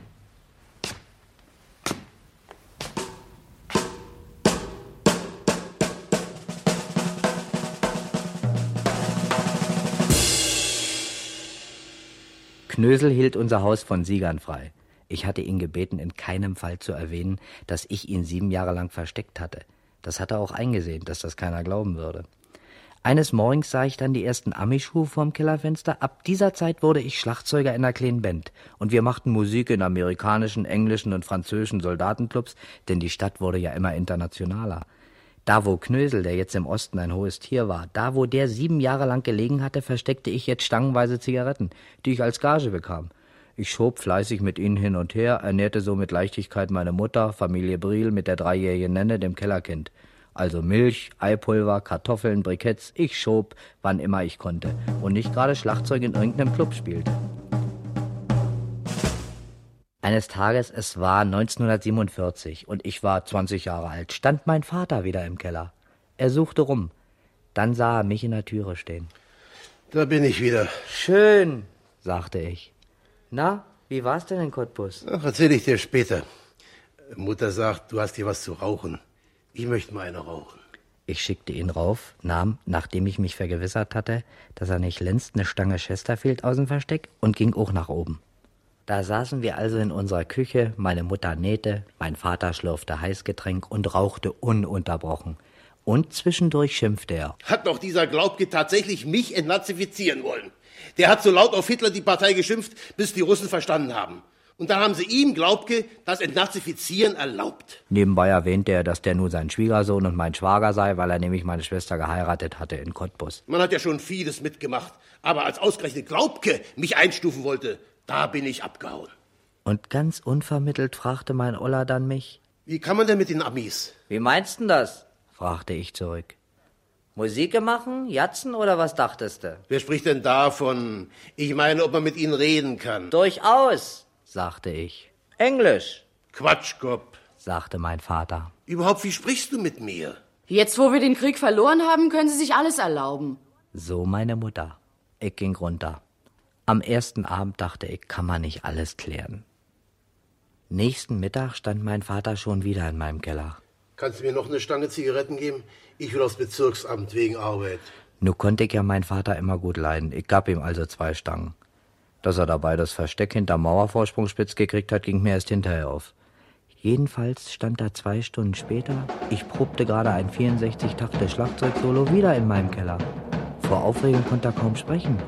Knösel hielt unser Haus von Siegern frei. Ich hatte ihn gebeten, in keinem Fall zu erwähnen, dass ich ihn 7 Jahre lang versteckt hatte. Das hat er auch eingesehen, dass das keiner glauben würde. Eines Morgens sah ich dann die ersten Amischuhe vorm Kellerfenster. Ab dieser Zeit wurde ich Schlagzeuger in einer kleinen Band. Und wir machten Musik in amerikanischen, englischen und französischen Soldatenclubs, denn die Stadt wurde ja immer internationaler. Da, wo Knösel, der jetzt im Osten ein hohes Tier war, da, wo der 7 Jahre lang gelegen hatte, versteckte ich jetzt stangenweise Zigaretten, die ich als Gage bekam. Ich schob fleißig mit ihnen hin und her, ernährte so mit Leichtigkeit meine Mutter, Familie Briel mit der 3-jährigen Nenne, dem Kellerkind. Also Milch, Eipulver, Kartoffeln, Briketts, ich schob, wann immer ich konnte und nicht gerade Schlagzeug in irgendeinem Club spielte. Eines Tages, es war 1947 und ich war 20 Jahre alt, stand mein Vater wieder im Keller. Er suchte rum. Dann sah er mich in der Türe stehen.
Da bin ich wieder.
Schön, sagte ich. Na, wie war's denn in Cottbus?
Ach, erzähl ich dir später. Mutter sagt, du hast hier was zu rauchen. Ich möchte mal eine rauchen.
Ich schickte ihn rauf, nahm, nachdem ich mich vergewissert hatte, dass er nicht glänzt, eine Stange Chesterfield aus dem Versteck und ging auch nach oben. Da saßen wir also in unserer Küche, meine Mutter nähte, mein Vater schlürfte Heißgetränk und rauchte ununterbrochen. Und zwischendurch schimpfte er.
Hat doch dieser Glaubke tatsächlich mich entnazifizieren wollen. Der hat so laut auf Hitler die Partei geschimpft, bis die Russen verstanden haben. Und dann haben sie ihm, Glaubke, das Entnazifizieren erlaubt.
Nebenbei erwähnte er, dass der nun sein Schwiegersohn und mein Schwager sei, weil er nämlich meine Schwester geheiratet hatte in Cottbus.
Man hat ja schon vieles mitgemacht. Aber als ausgerechnet Glaubke mich einstufen wollte, da bin ich abgehauen.
Und ganz unvermittelt fragte mein Oller dann mich.
Wie kann man denn mit den Amis?
Wie meinst denn das? Fragte ich zurück. Musik machen, jatzen oder was dachtest du?
Wer spricht denn davon? Ich meine, ob man mit ihnen reden kann.
Durchaus, sagte ich. Englisch.
Quatschkopf,
sagte mein Vater.
Überhaupt, wie sprichst du mit mir?
Jetzt, wo wir den Krieg verloren haben, können Sie sich alles erlauben.
So meine Mutter. Ich ging runter. Am ersten Abend dachte ich, kann man nicht alles klären. Nächsten Mittag stand mein Vater schon wieder in meinem Keller.
Kannst du mir noch eine Stange Zigaretten geben? Ich will aufs Bezirksamt wegen Arbeit.
Nun konnte ich ja meinen Vater immer gut leiden. Ich gab ihm also 2 Stangen. Dass er dabei das Versteck hinterm Mauervorsprung spitz gekriegt hat, ging mir erst hinterher auf. Jedenfalls stand er 2 Stunden später. Ich probte gerade ein 64-Takte-Schlagzeugsolo wieder in meinem Keller. Vor Aufregung konnte er kaum sprechen.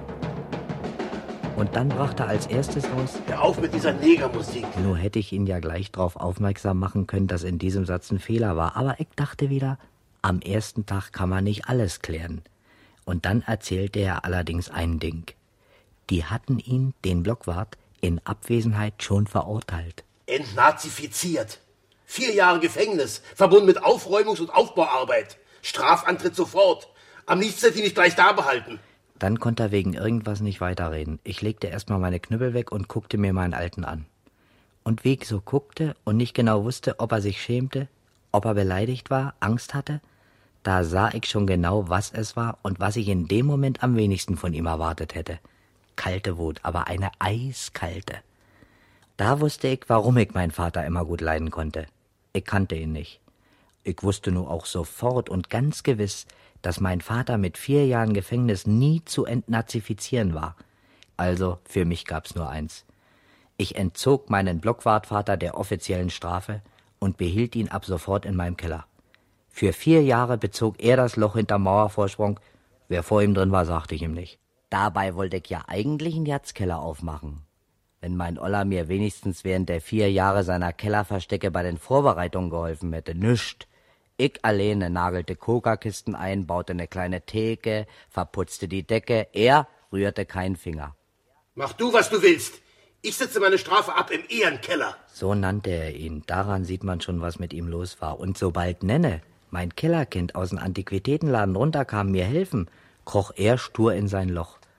Und dann brachte er als erstes raus:
Hör auf mit dieser Negermusik.
Nur hätte ich ihn ja gleich darauf aufmerksam machen können, dass in diesem Satz ein Fehler war. Aber ich dachte wieder, am ersten Tag kann man nicht alles klären. Und dann erzählte er allerdings ein Ding. Die hatten ihn, den Blockwart, in Abwesenheit schon verurteilt.
Entnazifiziert. 4 Jahre Gefängnis, verbunden mit Aufräumungs- und Aufbauarbeit. Strafantritt sofort. Am liebsten hätte ich mich gleich da behalten.
Dann konnte er wegen irgendwas nicht weiterreden. Ich legte erstmal meine Knüppel weg und guckte mir meinen Alten an. Und wie ich so guckte und nicht genau wusste, ob er sich schämte, ob er beleidigt war, Angst hatte, da sah ich schon genau, was es war und was ich in dem Moment am wenigsten von ihm erwartet hätte. Kalte Wut, aber eine eiskalte. Da wusste ich, warum ich meinen Vater immer gut leiden konnte. Ich kannte ihn nicht. Ich wusste nur auch sofort und ganz gewiss, dass mein Vater mit 4 Jahren Gefängnis nie zu entnazifizieren war. Also für mich gab's nur eins. Ich entzog meinen Blockwartvater der offiziellen Strafe und behielt ihn ab sofort in meinem Keller. Für 4 Jahre bezog er das Loch hinterm Mauervorsprung. Wer vor ihm drin war, sagte ich ihm nicht. Dabei wollte ich ja eigentlich einen Jatzkeller aufmachen. Wenn mein Oller mir wenigstens während der 4 Jahre seiner Kellerverstecke bei den Vorbereitungen geholfen hätte. Nischt. Ich alleine nagelte Coca-Kisten ein, baute eine kleine Theke, verputzte die Decke. Er rührte keinen Finger.
Mach du, was du willst. Ich sitze meine Strafe ab im Ehrenkeller.
So nannte er ihn. Daran sieht man schon, was mit ihm los war. Und sobald Nenne, mein Kellerkind, aus dem Antiquitätenladen runterkam, mir helfen, kroch er stur in sein Loch.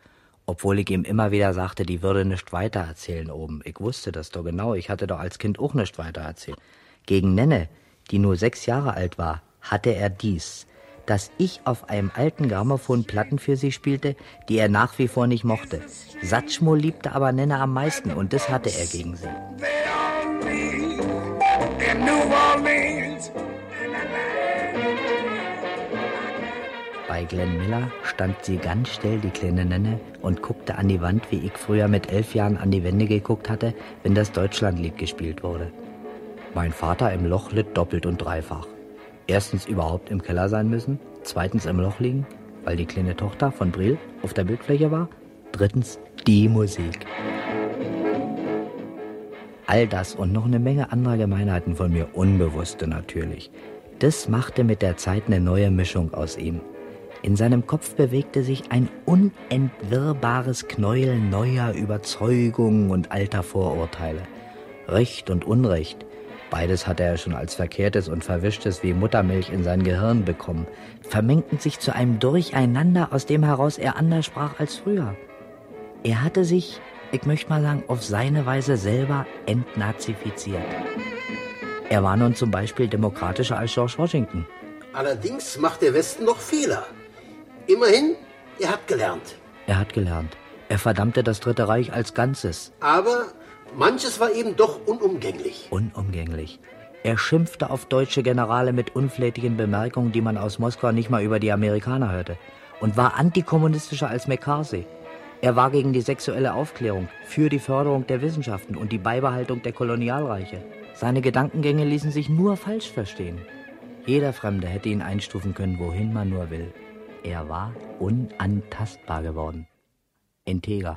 Obwohl ich ihm immer wieder sagte, die würde nicht weitererzählen oben. Ich wusste das doch genau, ich hatte doch als Kind auch nicht weitererzählt. Gegen Nenne, die nur 6 Jahre alt war, hatte er dies, dass ich auf einem alten Grammophon Platten für sie spielte, die er nach wie vor nicht mochte. Satschmo liebte aber Nenne am meisten und das hatte er gegen sie. Bei Glenn Miller stand sie ganz still, die kleine Nenne, und guckte an die Wand, wie ich früher mit 11 Jahren an die Wände geguckt hatte, wenn das Deutschlandlied gespielt wurde. Mein Vater im Loch litt doppelt und dreifach. Erstens überhaupt im Keller sein müssen, zweitens im Loch liegen, weil die kleine Tochter von Brill auf der Bildfläche war, drittens die Musik. All das und noch eine Menge anderer Gemeinheiten von mir, unbewusste natürlich. Das machte mit der Zeit eine neue Mischung aus ihm. In seinem Kopf bewegte sich ein unentwirrbares Knäuel neuer Überzeugungen und alter Vorurteile. Recht und Unrecht, beides hatte er schon als Verkehrtes und Verwischtes wie Muttermilch in sein Gehirn bekommen, vermengten sich zu einem Durcheinander, aus dem heraus er anders sprach als früher. Er hatte sich, ich möchte mal sagen, auf seine Weise selber entnazifiziert. Er war nun zum Beispiel demokratischer als George Washington.
Allerdings macht der Westen noch Fehler. Immerhin, er hat gelernt.
Er hat gelernt. Er verdammte das Dritte Reich als Ganzes.
Aber manches war eben doch unumgänglich.
Unumgänglich. Er schimpfte auf deutsche Generale mit unflätigen Bemerkungen, die man aus Moskau nicht mal über die Amerikaner hörte. Und war antikommunistischer als McCarthy. Er war gegen die sexuelle Aufklärung, für die Förderung der Wissenschaften und die Beibehaltung der Kolonialreiche. Seine Gedankengänge ließen sich nur falsch verstehen. Jeder Fremde hätte ihn einstufen können, wohin man nur will. Er war unantastbar geworden. Integer.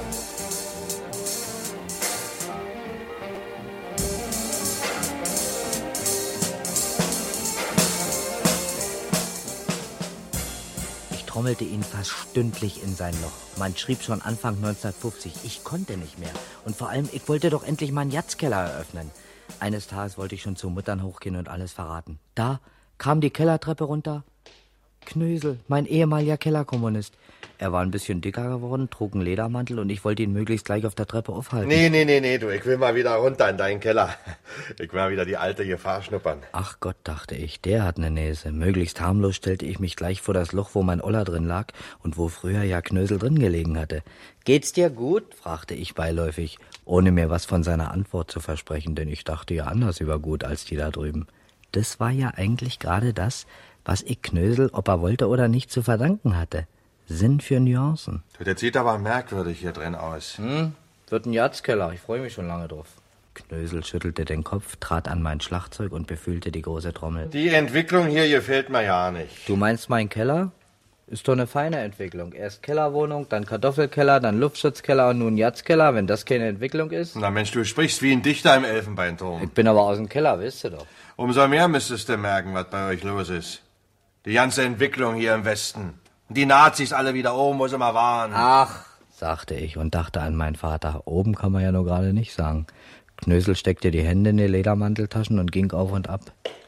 Ich trommelte ihn fast stündlich in sein Loch. Man schrieb schon Anfang 1950, ich konnte nicht mehr. Und vor allem, ich wollte doch endlich meinen Jatzkeller eröffnen. Eines Tages wollte ich schon zu Muttern hochgehen und alles verraten. Da kam die Kellertreppe runter. Knösel, mein ehemaliger Kellerkommunist. Er war ein bisschen dicker geworden, trug einen Ledermantel und ich wollte ihn möglichst gleich auf der Treppe aufhalten.
Nee, du, ich will mal wieder runter in deinen Keller. Ich will mal wieder die alte Gefahr schnuppern.
Ach Gott, dachte ich, der hat eine Näse. Möglichst harmlos stellte ich mich gleich vor das Loch, wo mein Oller drin lag und wo früher ja Knösel drin gelegen hatte. Geht's dir gut? Fragte ich beiläufig, ohne mir was von seiner Antwort zu versprechen, denn ich dachte ja anders über gut als die da drüben. Das war ja eigentlich gerade das, was ich Knösel, ob er wollte oder nicht, zu verdanken hatte. Sinn für Nuancen.
Der sieht aber merkwürdig hier drin aus.
Wird ein Jatzkeller, ich freue mich schon lange drauf. Knösel schüttelte den Kopf, trat an mein Schlagzeug und befühlte die große Trommel.
Die Entwicklung hier gefällt mir ja nicht.
Du meinst mein Keller? Ist doch eine feine Entwicklung. Erst Kellerwohnung, dann Kartoffelkeller, dann Luftschutzkeller und nun Jatzkeller, wenn das keine Entwicklung ist.
Na Mensch, du sprichst wie ein Dichter im Elfenbeinturm.
Ich bin aber aus dem Keller, weißt du doch.
Umso mehr müsstest du merken, was bei euch los ist. Die ganze Entwicklung hier im Westen. Die Nazis alle wieder oben, wo sie mal waren.
Ach, sagte ich und dachte an meinen Vater. Oben kann man ja nur gerade nicht sagen. Knösel steckte die Hände in die Ledermanteltaschen und ging auf und ab.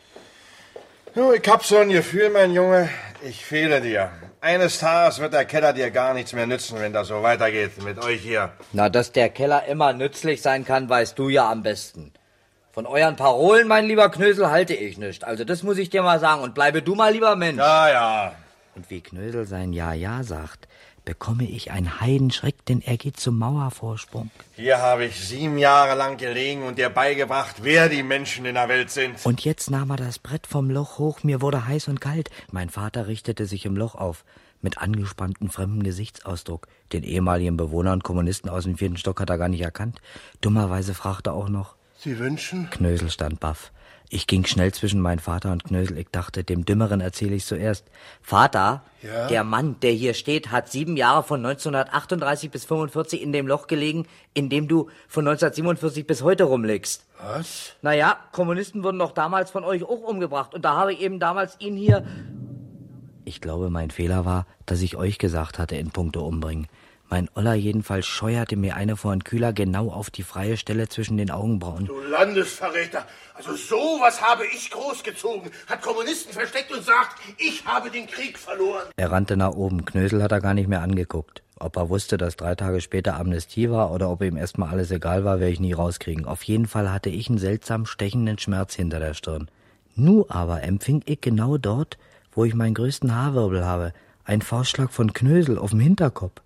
Ich hab so ein Gefühl, mein Junge, ich fehle dir. Eines Tages wird der Keller dir gar nichts mehr nützen, wenn das so weitergeht mit euch hier.
Na, dass der Keller immer nützlich sein kann, weißt du ja am besten. Von euren Parolen, mein lieber Knösel, halte ich nicht. Also das muss ich dir mal sagen. Und bleibe du mal lieber Mensch.
Ja.
Und wie Knösel sein Ja sagt, bekomme ich einen Heidenschreck, denn er geht zum Mauervorsprung.
Hier habe ich 7 Jahre lang gelegen und dir beigebracht, wer die Menschen in der Welt sind.
Und jetzt nahm er das Brett vom Loch hoch, mir wurde heiß und kalt. Mein Vater richtete sich im Loch auf, mit angespanntem, fremden Gesichtsausdruck. Den ehemaligen Bewohner und Kommunisten aus dem 4. Stock hat er gar nicht erkannt. Dummerweise fragte er auch noch:
Sie wünschen?
Knösel stand baff. Ich ging schnell zwischen meinen Vater und Knösel. Ich dachte, dem Dümmeren erzähle ich zuerst. Vater,
ja?
Der Mann, der hier steht, hat 7 Jahre von 1938 bis 45 in dem Loch gelegen, in dem du von 1947 bis heute rumliegst.
Was?
Naja, Kommunisten wurden doch damals von euch auch umgebracht. Und da habe ich eben damals ihn hier... Ich glaube, mein Fehler war, dass ich euch gesagt hatte in puncto Umbringen. Mein Oller jedenfalls scheuerte mir eine vor den Kühler genau auf die freie Stelle zwischen den Augenbrauen.
Du Landesverräter, also sowas habe ich großgezogen. Hat Kommunisten versteckt und sagt, ich habe den Krieg verloren.
Er rannte nach oben. Knösel hat er gar nicht mehr angeguckt. Ob er wusste, dass 3 Tage später Amnestie war oder ob ihm erstmal alles egal war, werde ich nie rauskriegen. Auf jeden Fall hatte ich einen seltsam stechenden Schmerz hinter der Stirn. Nu aber empfing ich genau dort, wo ich meinen größten Haarwirbel habe, einen Faustschlag von Knösel auf dem Hinterkopf.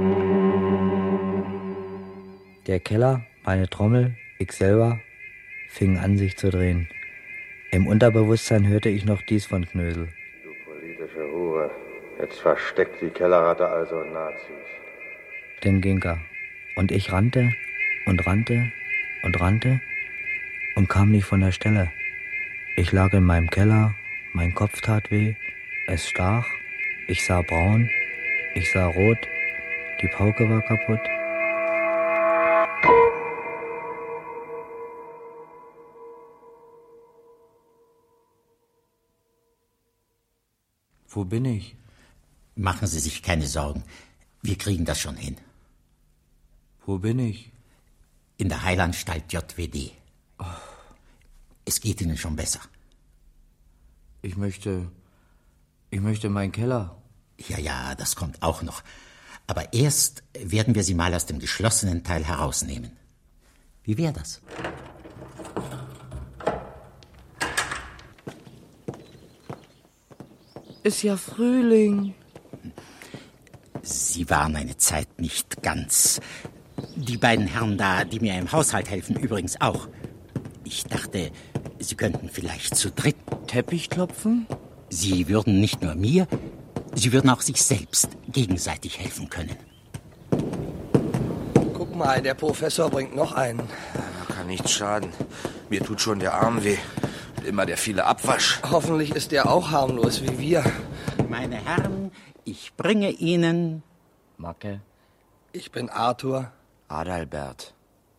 Der Keller, meine Trommel, ich selber, fingen an, sich zu drehen. Im Unterbewusstsein hörte ich noch dies von Knösel.
Du politische Hure. Jetzt versteckt die Kellerratte also Nazis.
Dann ging er. Und ich rannte und rannte und rannte und kam nicht von der Stelle. Ich lag in meinem Keller, mein Kopf tat weh, es stach, ich sah braun, ich sah rot, die Pauke war kaputt. Wo bin ich?
Machen Sie sich keine Sorgen. Wir kriegen das schon hin.
Wo bin ich?
In der Heilanstalt JWD.
Oh.
Es geht Ihnen schon besser.
Ich möchte meinen Keller.
Ja, das kommt auch noch. Aber erst werden wir Sie mal aus dem geschlossenen Teil herausnehmen. Wie wäre das?
Ist ja Frühling.
Sie waren eine Zeit nicht ganz. Die beiden Herren da, die mir im Haushalt helfen, übrigens auch. Ich dachte, Sie könnten vielleicht zu dritt
Teppich klopfen?
Sie würden nicht nur mir, Sie würden auch sich selbst gegenseitig helfen können.
Guck mal, der Professor bringt noch einen.
Kann nichts schaden. Mir tut schon der Arm weh. Immer der viele Abwasch.
Hoffentlich ist der auch harmlos wie wir.
Meine Herren, ich bringe Ihnen...
Macke.
Ich bin Arthur.
Adalbert.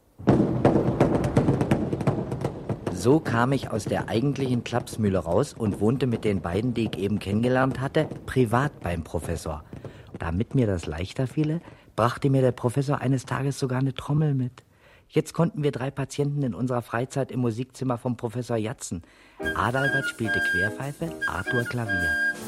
So kam ich aus der eigentlichen Klapsmühle raus und wohnte mit den beiden, die ich eben kennengelernt hatte, privat beim Professor. Damit mir das leichter fiele, brachte mir der Professor eines Tages sogar eine Trommel mit. Jetzt konnten wir 3 Patienten in unserer Freizeit im Musikzimmer vom Professor jatzen. Adalbert spielte Querpfeife, Arthur Klavier.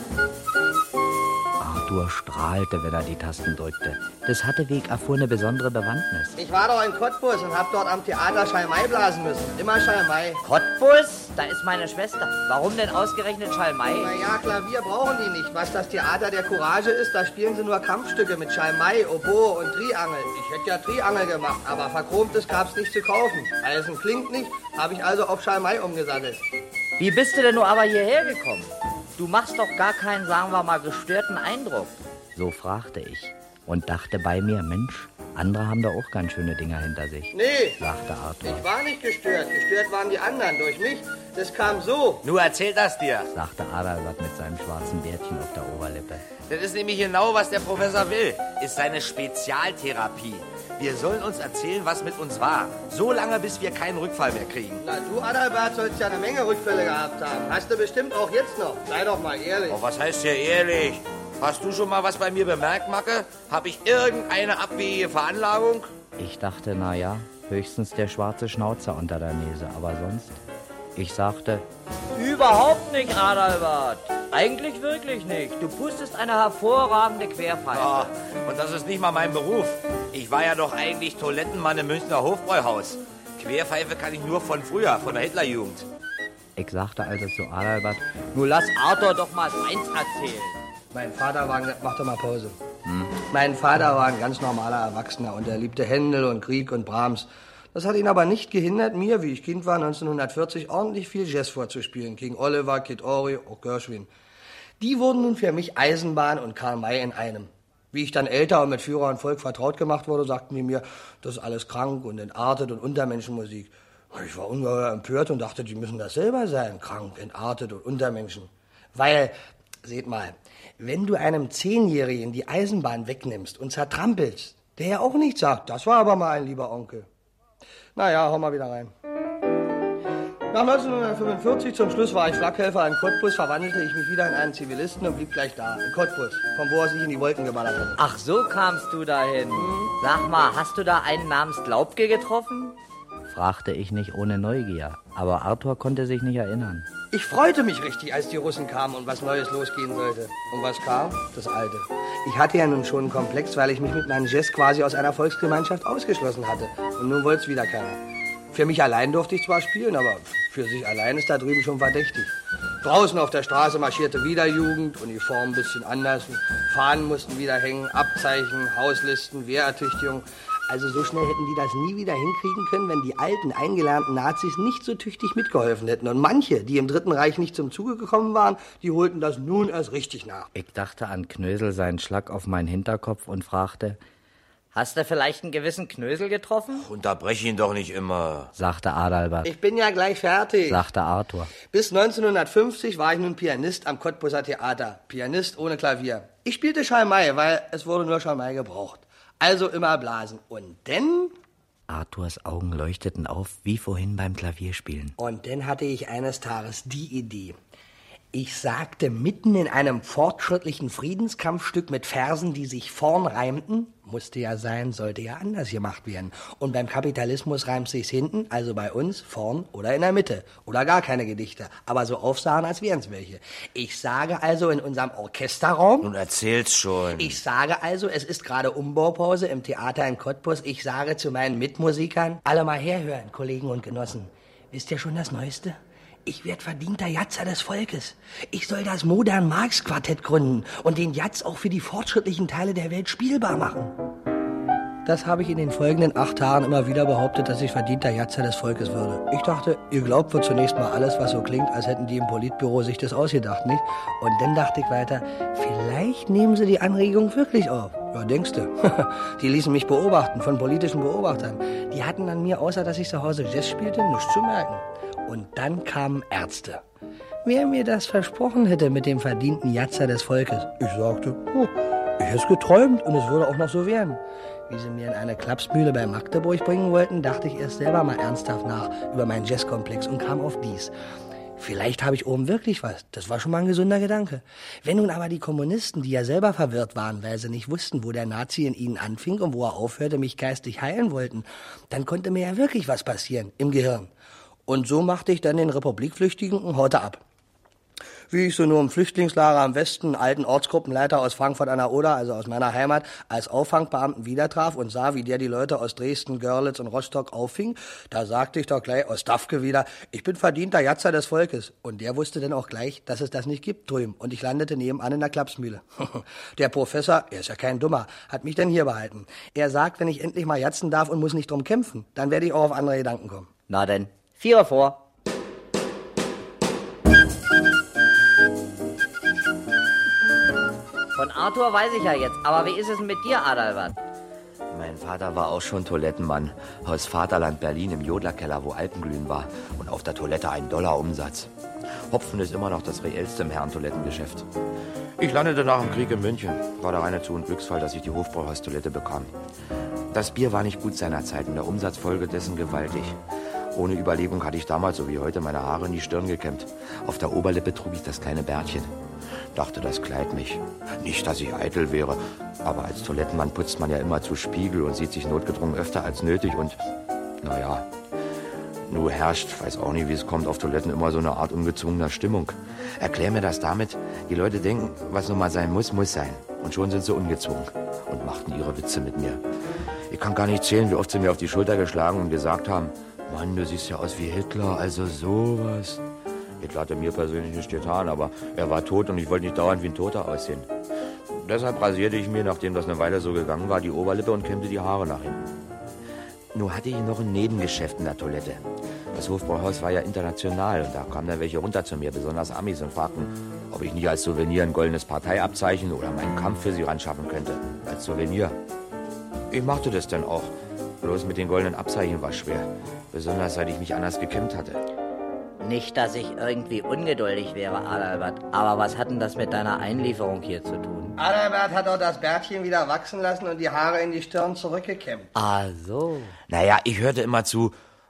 Arthur strahlte, wenn er die Tasten drückte. Das hatte, wie ich erfuhr, eine besondere Bewandtnis.
Ich war doch in Cottbus und hab dort am Theater Schalmei blasen müssen. Immer Schalmei.
Cottbus? Da ist meine Schwester. Warum denn ausgerechnet Schalmei?
Naja, Klavier brauchen die nicht. Was das Theater der Courage ist, da spielen sie nur Kampfstücke mit Schalmei, Oboe und Triangel. Ich hätte ja Triangel gemacht, aber Verchromtes gab's nicht zu kaufen. Eisen klingt nicht, habe ich also auf Schalmei umgesattelt.
Wie bist du denn nur aber hierher gekommen? Du machst doch gar keinen, sagen wir mal, gestörten Eindruck. So fragte ich und dachte bei mir, Mensch, andere haben da auch ganz schöne Dinger hinter sich.
Nee,
sagte Arthur.
Ich war nicht gestört. Gestört waren die anderen durch mich. Das kam so.
Nur erzähl das dir,
sagte Adalbert mit seinem schwarzen Bärtchen auf der Oberlippe.
Das ist nämlich genau, was der Professor will. Ist seine Spezialtherapie. Wir sollen uns erzählen, was mit uns war. So lange, bis wir keinen Rückfall mehr kriegen.
Na, du, Adalbert, sollst ja eine Menge Rückfälle gehabt haben. Hast du bestimmt auch jetzt noch. Sei doch mal ehrlich.
Oh, was heißt hier ehrlich? Hast du schon mal was bei mir bemerkt, Macke? Hab ich irgendeine abwegige Veranlagung?
Ich dachte, na ja, höchstens der schwarze Schnauzer unter der Nase, aber sonst... Ich sagte, überhaupt nicht, Adalbert. Eigentlich wirklich nicht. Du pustest eine hervorragende Querpfeife.
Ja, und das ist nicht mal mein Beruf. Ich war ja doch eigentlich Toilettenmann im Münchner Hofbräuhaus. Querpfeife kann ich nur von früher, von der Hitlerjugend. Ich sagte also zu Adalbert,
nur lass Arthur doch mal eins erzählen.
Mein Vater war... Mach doch mal Pause. Mein Vater war ein ganz normaler Erwachsener und er liebte Händel und Grieg und Brahms. Das hat ihn aber nicht gehindert, mir, wie ich Kind war, 1940 ordentlich viel Jazz vorzuspielen. King Oliver, Kid Ory, auch Gershwin. Die wurden nun für mich Eisenbahn und Karl May in einem. Wie ich dann älter und mit Führer und Volk vertraut gemacht wurde, sagten die mir, das ist alles krank und entartet und Untermenschenmusik. Ich war ungeheuer empört und dachte, die müssen das selber sein, krank, entartet und Untermenschen. Weil, seht mal, wenn du einem 10-Jährigen die Eisenbahn wegnimmst und zertrampelst, der ja auch nicht sagt, das war aber mal ein lieber Onkel. Naja, hau mal wieder rein. Nach 1945, zum Schluss war ich Flakhelfer in Cottbus, verwandelte ich mich wieder in einen Zivilisten und blieb gleich da, in Cottbus, von wo er sich in die Wolken geballert hat.
Ach, so kamst du dahin. Sag mal, hast du da einen namens Glaubke getroffen? Fragte ich nicht ohne Neugier, aber Arthur konnte sich nicht erinnern.
Ich freute mich richtig, als die Russen kamen und was Neues losgehen sollte. Und was kam? Das Alte. Ich hatte ja nun schon einen Komplex, weil ich mich mit meinem Jazz quasi aus einer Volksgemeinschaft ausgeschlossen hatte. Und nun wollte es wieder keiner. Für mich allein durfte ich zwar spielen, aber für sich allein ist da drüben schon verdächtig. Draußen auf der Straße marschierte wieder Jugend, Uniform ein bisschen anders, Fahnen mussten wieder hängen, Abzeichen, Hauslisten, Wehrertüchtigung. Also so schnell hätten die das nie wieder hinkriegen können, wenn die alten, eingelernten Nazis nicht so tüchtig mitgeholfen hätten. Und manche, die im Dritten Reich nicht zum Zuge gekommen waren, die holten das nun erst richtig nach.
Ich dachte an Knösel seinen Schlag auf meinen Hinterkopf und fragte, hast du vielleicht einen gewissen Knösel getroffen?
Unterbrech ihn doch nicht immer,
sagte Adalbert.
Ich bin ja gleich fertig,
sagte Arthur.
Bis 1950 war ich nun Pianist am Cottbuser Theater. Pianist ohne Klavier. Ich spielte Schalmei, weil es wurde nur Schalmei gebraucht. Also immer blasen. Und dann...
Arthurs Augen leuchteten auf, wie vorhin beim Klavierspielen.
Und dann hatte ich eines Tages die Idee. Ich sagte mitten in einem fortschrittlichen Friedenskampfstück mit Versen, die sich vorn reimten, musste ja sein, sollte ja anders gemacht werden. Und beim Kapitalismus reimt sich's hinten, also bei uns, vorn oder in der Mitte. Oder gar keine Gedichte, aber so aufsahen, als wären's welche. Ich sage also in unserem Orchesterraum...
Nun erzähl's schon.
Ich sage also, es ist gerade Umbaupause im Theater in Cottbus. Ich sage zu meinen Mitmusikern, alle mal herhören, Kollegen und Genossen. Wisst ihr schon das Neueste? Ich werd verdienter Jatzer des Volkes. Ich soll das Modern-Marx-Quartett gründen und den Jatz auch für die fortschrittlichen Teile der Welt spielbar machen. Das habe ich in den folgenden 8 Tagen immer wieder behauptet, dass ich verdienter Jatzer des Volkes würde. Ich dachte, ihr glaubt wohl zunächst mal alles, was so klingt, als hätten die im Politbüro sich das ausgedacht, nicht? Und dann dachte ich weiter, vielleicht nehmen sie die Anregung wirklich auf. Ja, denkste. Die ließen mich beobachten, von politischen Beobachtern. Die hatten an mir, außer dass ich zu Hause Jazz spielte, nichts zu merken. Und dann kamen Ärzte. Wer mir das versprochen hätte mit dem verdienten Jatzer des Volkes? Ich sagte, ich hätte es geträumt und es würde auch noch so werden. Wie sie mir in eine Klapsmühle bei Magdeburg bringen wollten, dachte ich erst selber mal ernsthaft nach über meinen Jazzkomplex und kam auf dies. Vielleicht habe ich oben wirklich was. Das war schon mal ein gesunder Gedanke. Wenn nun aber die Kommunisten, die ja selber verwirrt waren, weil sie nicht wussten, wo der Nazi in ihnen anfing und wo er aufhörte, mich geistig heilen wollten, dann konnte mir ja wirklich was passieren im Gehirn. Und so machte ich dann den Republikflüchtigen und haute ab. Wie ich so nur im Flüchtlingslager am Westen einen alten Ortsgruppenleiter aus Frankfurt an der Oder, also aus meiner Heimat, als Auffangbeamten wieder traf und sah, wie der die Leute aus Dresden, Görlitz und Rostock auffing, da sagte ich doch gleich aus Dafke wieder, ich bin verdienter Jatzer des Volkes. Und der wusste dann auch gleich, dass es das nicht gibt drüben. Und ich landete nebenan in der Klapsmühle. Der Professor, er ist ja kein Dummer, hat mich dann hier behalten. Er sagt, wenn ich endlich mal jatzen darf und muss nicht drum kämpfen, dann werde ich auch auf andere Gedanken kommen.
Na denn, 4 Uhr vor. Von Arthur weiß ich ja jetzt, aber wie ist es mit dir, Adalbert?
Mein Vater war auch schon Toilettenmann. Aus Vaterland Berlin im Jodlerkeller, wo Alpenglühen war. Und auf der Toilette $1 Umsatz. Hopfen ist immer noch das reellste im Herrentoilettengeschäft. Ich landete nach dem Krieg in München. War der reine Zu- und Glücksfall, dass ich die Hofbräuhaustoilette bekam. Das Bier war nicht gut seinerzeit und der Umsatz folgedessen gewaltig. Ohne Überlegung hatte ich damals, so wie heute, meine Haare in die Stirn gekämmt. Auf der Oberlippe trug ich das kleine Bärtchen. Dachte, das kleidet mich. Nicht, dass ich eitel wäre, aber als Toilettenmann putzt man ja immer zu Spiegel und sieht sich notgedrungen öfter als nötig und, naja, nur herrscht, weiß auch nicht, wie es kommt, auf Toiletten immer so eine Art ungezwungener Stimmung. Erklär mir das damit, die Leute denken, was nun mal sein muss, muss sein. Und schon sind sie ungezwungen und machten ihre Witze mit mir. Ich kann gar nicht zählen, wie oft sie mir auf die Schulter geschlagen und gesagt haben, Mann, du siehst ja aus wie Hitler, also sowas. Hitler hatte mir persönlich nicht getan, aber er war tot und ich wollte nicht dauernd wie ein Toter aussehen. Deshalb rasierte ich mir, nachdem das eine Weile so gegangen war, die Oberlippe und kämmte die Haare nach hinten. Nur hatte ich noch ein Nebengeschäft in der Toilette. Das Hofbräuhaus war ja international und da kamen dann welche runter zu mir, besonders Amis, und fragten, ob ich nicht als Souvenir ein goldenes Parteiabzeichen oder meinen Kampf für sie ranschaffen könnte. Als Souvenir. Ich machte das dann auch. Bloß mit den goldenen Abzeichen war schwer. Besonders seit ich mich anders gekämmt hatte.
Nicht, dass ich irgendwie ungeduldig wäre, Adalbert. Aber was hat denn das mit deiner Einlieferung hier zu tun?
Adalbert hat auch das Bärtchen wieder wachsen lassen und die Haare in die Stirn zurückgekämmt.
Ah, so.
Naja, ich hörte immer zu,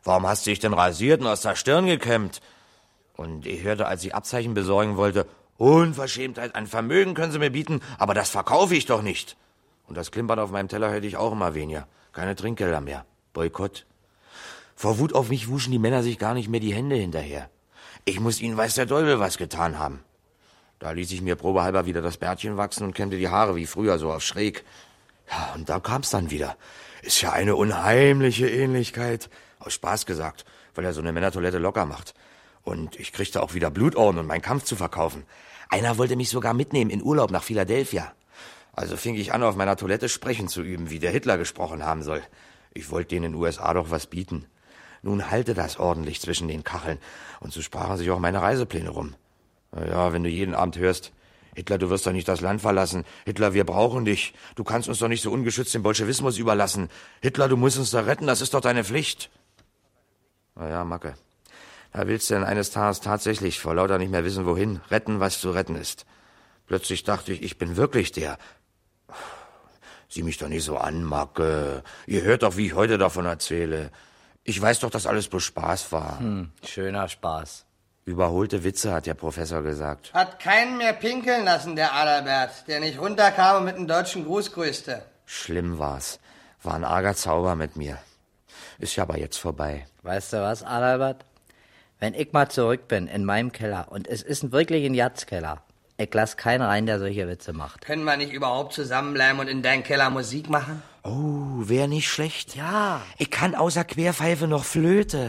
Warum hast du dich denn rasiert und aus der Stirn gekämmt? Und ich hörte, als ich Abzeichen besorgen wollte, Unverschämtheit, ein Vermögen können Sie mir bieten, aber das verkaufe ich doch nicht. Und das Klimpern auf meinem Teller hörte ich auch immer weniger. Keine Trinkgelder mehr. Boykott. Vor Wut auf mich wuschen die Männer sich gar nicht mehr die Hände hinterher. Ich muss ihnen weiß der Teufel was getan haben. Da ließ ich mir probehalber wieder das Bärtchen wachsen und kämmte die Haare wie früher, so auf schräg. Ja, und da kam's dann wieder. Ist ja eine unheimliche Ähnlichkeit. Aus Spaß gesagt, weil er so eine Männertoilette locker macht. Und ich kriegte auch wieder Blutorden und meinen Kampf zu verkaufen. Einer wollte mich sogar mitnehmen in Urlaub nach Philadelphia. Also fing ich an, auf meiner Toilette sprechen zu üben, wie der Hitler gesprochen haben soll. Ich wollte denen in den USA doch was bieten. Nun halte das ordentlich zwischen den Kacheln. Und so sprachen sich auch meine Reisepläne rum. Ja, wenn du jeden Abend hörst, Hitler, du wirst doch nicht das Land verlassen. Hitler, wir brauchen dich. Du kannst uns doch nicht so ungeschützt dem Bolschewismus überlassen. Hitler, du musst uns da retten, das ist doch deine Pflicht. Na ja, Macke. Da willst du denn eines Tages tatsächlich vor lauter nicht mehr wissen, wohin, retten, was zu retten ist. Plötzlich dachte ich, ich bin wirklich der. Sieh mich doch nicht so an, Macke. Ihr hört doch, wie ich heute davon erzähle. Ich weiß doch, dass alles bloß Spaß war.
Schöner Spaß.
Überholte Witze, hat der Professor gesagt.
Hat keinen mehr pinkeln lassen, der Adalbert, der nicht runterkam und mit dem deutschen Gruß grüßte.
Schlimm war's. War ein arger Zauber mit mir. Ist ja aber jetzt vorbei.
Weißt du was, Adalbert? Wenn ich mal zurück bin in meinem Keller, und es ist wirklich ein Jatzkeller, ich lass keinen rein, der solche Witze macht.
Können wir nicht überhaupt zusammenbleiben und in deinem Keller Musik machen?
Oh, wär nicht schlecht.
Ja.
Ich kann außer Querpfeife noch Flöte.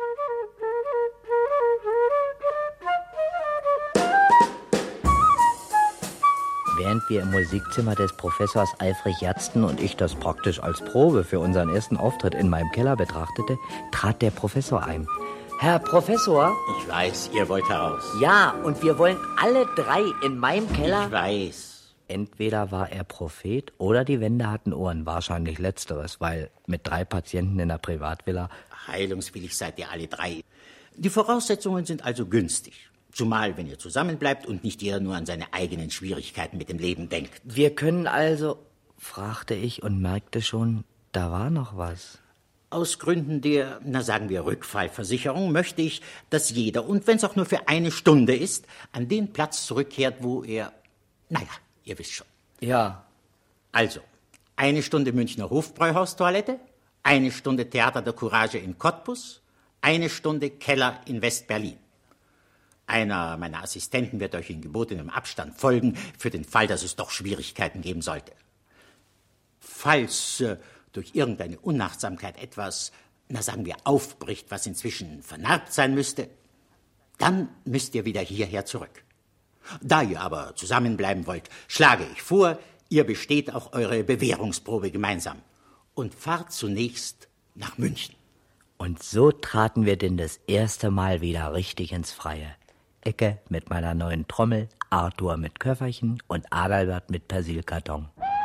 Während wir im Musikzimmer des Professors eifrig jatzten und ich das praktisch als Probe für unseren ersten Auftritt in meinem Keller betrachtete, trat der Professor ein. Herr Professor?
Ich weiß, ihr wollt heraus.
Ja, und wir wollen alle drei in meinem Keller.
Ich weiß.
Entweder war er Prophet oder die Wände hatten Ohren. Wahrscheinlich letzteres, weil mit 3 Patienten in der Privatvilla.
Heilungswillig seid ihr alle 3. Die Voraussetzungen sind also günstig. Zumal, wenn ihr zusammenbleibt und nicht jeder nur an seine eigenen Schwierigkeiten mit dem Leben denkt.
Wir können also, fragte ich und merkte schon, da war noch was.
Aus Gründen der, sagen wir, Rückfallversicherung möchte ich, dass jeder, und wenn es auch nur für 1 Stunde ist, an den Platz zurückkehrt, wo er, ihr wisst schon.
Ja.
Also, 1 Stunde Münchner Hofbräuhaustoilette, 1 Stunde Theater der Courage in Cottbus, 1 Stunde Keller in West-Berlin. Einer meiner Assistenten wird euch in gebotenem Abstand folgen, für den Fall, dass es doch Schwierigkeiten geben sollte. Falls durch irgendeine Unachtsamkeit etwas, sagen wir, aufbricht, was inzwischen vernarbt sein müsste, dann müsst ihr wieder hierher zurück. Da ihr aber zusammenbleiben wollt, schlage ich vor, ihr besteht auch eure Bewährungsprobe gemeinsam und fahrt zunächst nach München.
Und so traten wir denn das erste Mal wieder richtig ins Freie. Ecke mit meiner neuen Trommel, Arthur mit Köfferchen und Adalbert mit Persilkarton.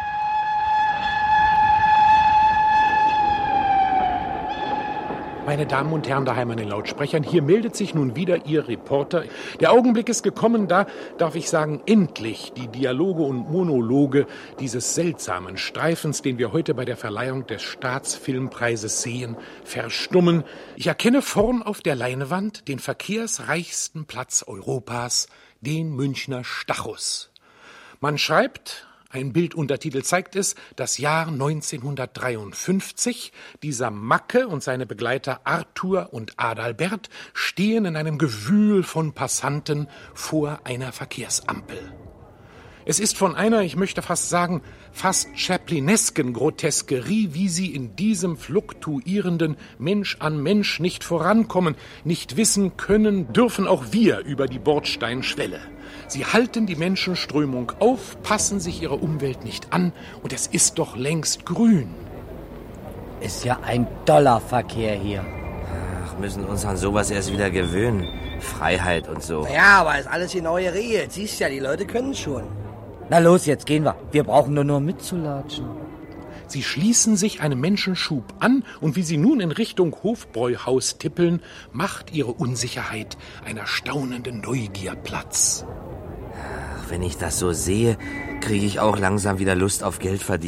Meine Damen und Herren daheim an den Lautsprechern, hier meldet sich nun wieder Ihr Reporter. Der Augenblick ist gekommen, da darf ich sagen, endlich die Dialoge und Monologe dieses seltsamen Streifens, den wir heute bei der Verleihung des Staatsfilmpreises sehen, verstummen. Ich erkenne vorn auf der Leinwand den verkehrsreichsten Platz Europas, den Münchner Stachus. Man schreibt... Ein Bilduntertitel zeigt es, das Jahr 1953. Dieser Macke und seine Begleiter Arthur und Adalbert stehen in einem Gewühl von Passanten vor einer Verkehrsampel. Es ist von einer, ich möchte fast sagen, fast chaplinesken Groteskerie, wie sie in diesem fluktuierenden Mensch an Mensch nicht vorankommen, nicht wissen können, dürfen auch wir über die Bordsteinschwelle. Sie halten die Menschenströmung auf, passen sich ihrer Umwelt nicht an und es ist doch längst grün.
Ist ja ein toller Verkehr hier.
Ach, müssen uns an sowas erst wieder gewöhnen. Freiheit und so.
Ja, aber ist alles genau geregelt. Siehst ja, die Leute können schon.
Na los, jetzt gehen wir. Wir brauchen nur mitzulatschen.
Sie schließen sich einem Menschenschub an und wie sie nun in Richtung Hofbräuhaus tippeln, macht ihre Unsicherheit einer staunenden Neugier Platz.
Ach, wenn ich das so sehe, kriege ich auch langsam wieder Lust auf Geld verdienen.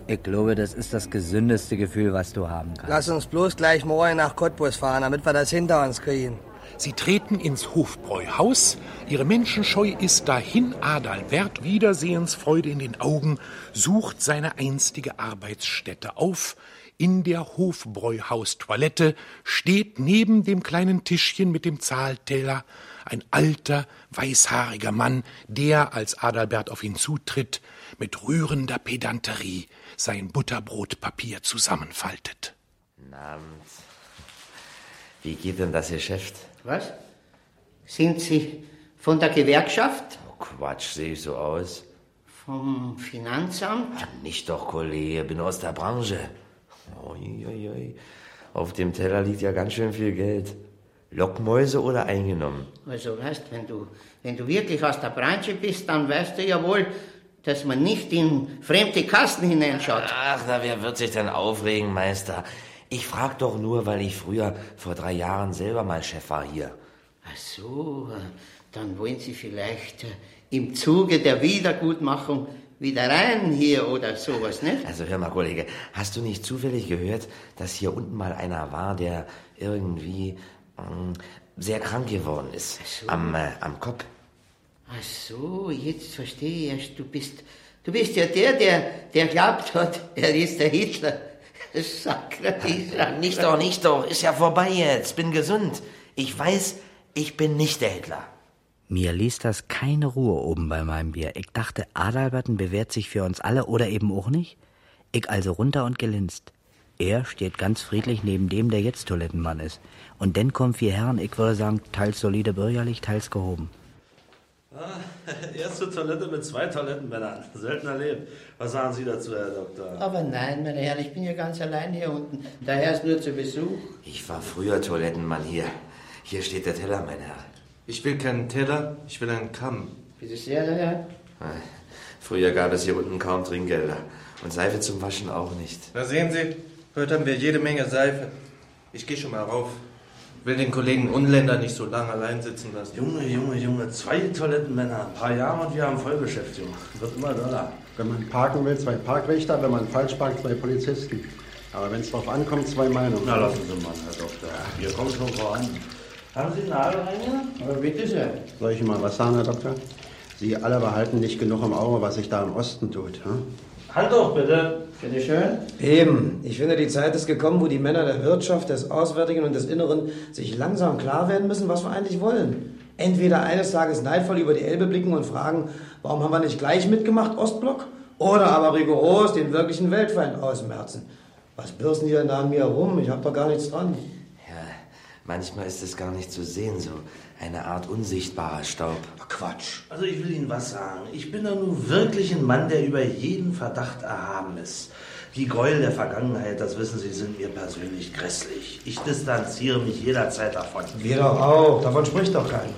Ich glaube, das ist das gesündeste Gefühl, was du haben kannst.
Lass uns bloß gleich morgen nach Cottbus fahren, damit wir das hinter uns kriegen.
Sie treten ins Hofbräuhaus. Ihre Menschenscheu ist dahin. Adalbert, Wiedersehensfreude in den Augen, sucht seine einstige Arbeitsstätte auf. In der Hofbräuhaustoilette steht neben dem kleinen Tischchen mit dem Zahlteller ein alter, weißhaariger Mann, der, als Adalbert auf ihn zutritt, mit rührender Pedanterie sein Butterbrotpapier zusammenfaltet.
Guten Abend. Wie geht denn das Geschäft?
Was? Sind Sie von der Gewerkschaft?
Oh, Quatsch, sehe ich so aus?
Vom Finanzamt?
Ach, nicht doch, Kollege, bin aus der Branche. Uiuiui. Auf dem Teller liegt ja ganz schön viel Geld. Lockmäuse oder eingenommen?
Also, weißt, wenn du wirklich aus der Branche bist, dann weißt du ja wohl, dass man nicht in fremde Kassen hineinschaut.
Ach, na, wer wird sich denn aufregen, Meister? Ich frag doch nur, weil ich früher, vor 3 Jahren, selber mal Chef war hier.
Ach so, dann wollen Sie vielleicht im Zuge der Wiedergutmachung wieder rein hier oder sowas, ne?
Also hör mal, Kollege, hast du nicht zufällig gehört, dass hier unten mal einer war, der irgendwie sehr krank geworden ist?
So.
Am Kopf.
Ach so, jetzt verstehe ich erst. Du bist ja der glaubt hat, er ist der Hitler.
Nicht doch, ist ja vorbei jetzt, bin gesund. Ich weiß, ich bin nicht der Hitler.
Mir ließ das keine Ruhe oben bei meinem Bier. Ich dachte, Adalberten bewährt sich für uns alle oder eben auch nicht. Ich also runter und gelinst. Er steht ganz friedlich neben dem, der jetzt Toilettenmann ist. Und dann kommen 4 Herren, ich würde sagen, teils solide bürgerlich, teils gehoben.
Erste Toilette mit 2 Toilettenmännern. Selten erlebt. Was sagen Sie dazu, Herr Doktor?
Aber nein, meine Herren, ich bin ja ganz allein hier unten. Der Herr ist nur zu Besuch.
Ich war früher Toilettenmann hier. Hier steht der Teller, mein Herr.
Ich will keinen Teller, ich will einen Kamm.
Bitte sehr, der Herr.
Früher gab es hier unten kaum Trinkgelder. Und Seife zum Waschen auch nicht.
Da sehen Sie, heute haben wir jede Menge Seife. Ich gehe schon mal rauf. Will den Kollegen Unländer nicht so lange allein sitzen lassen.
Junge, 2 Toilettenmänner, ein paar Jahre und wir haben Vollbeschäftigung. Wird immer doller.
Wenn man parken will, 2 Parkwächter, wenn man falsch parkt, 2 Polizisten. Aber wenn es drauf ankommt, 2 Meinungen.
Na, lassen Sie mal, Herr Doktor. Wir kommen schon voran. Haben Sie einen Nadelreiniger?
Aber bitte sehr.
Soll ich Ihnen mal was sagen, Herr Doktor? Sie alle behalten nicht genug im Auge, was sich da im Osten tut. Hm?
Halt doch, bitte.
Bitte schön.
Eben. Ich finde, die Zeit ist gekommen, wo die Männer der Wirtschaft, des Auswärtigen und des Inneren sich langsam klar werden müssen, was wir eigentlich wollen. Entweder eines Tages neidvoll über die Elbe blicken und fragen, warum haben wir nicht gleich mitgemacht, Ostblock? Oder aber rigoros den wirklichen Weltfeind ausmerzen. Was bürsten die denn da an mir herum? Ich hab doch gar nichts dran.
Ja, manchmal ist es gar nicht zu sehen, so eine Art unsichtbarer Staub.
Quatsch. Also ich will Ihnen was sagen. Ich bin doch nun wirklich ein Mann, der über jeden Verdacht erhaben ist. Die Gräuel der Vergangenheit, das wissen Sie, sind mir persönlich grässlich. Ich distanziere mich jederzeit davon.
Wir doch auch. Davon spricht doch keiner.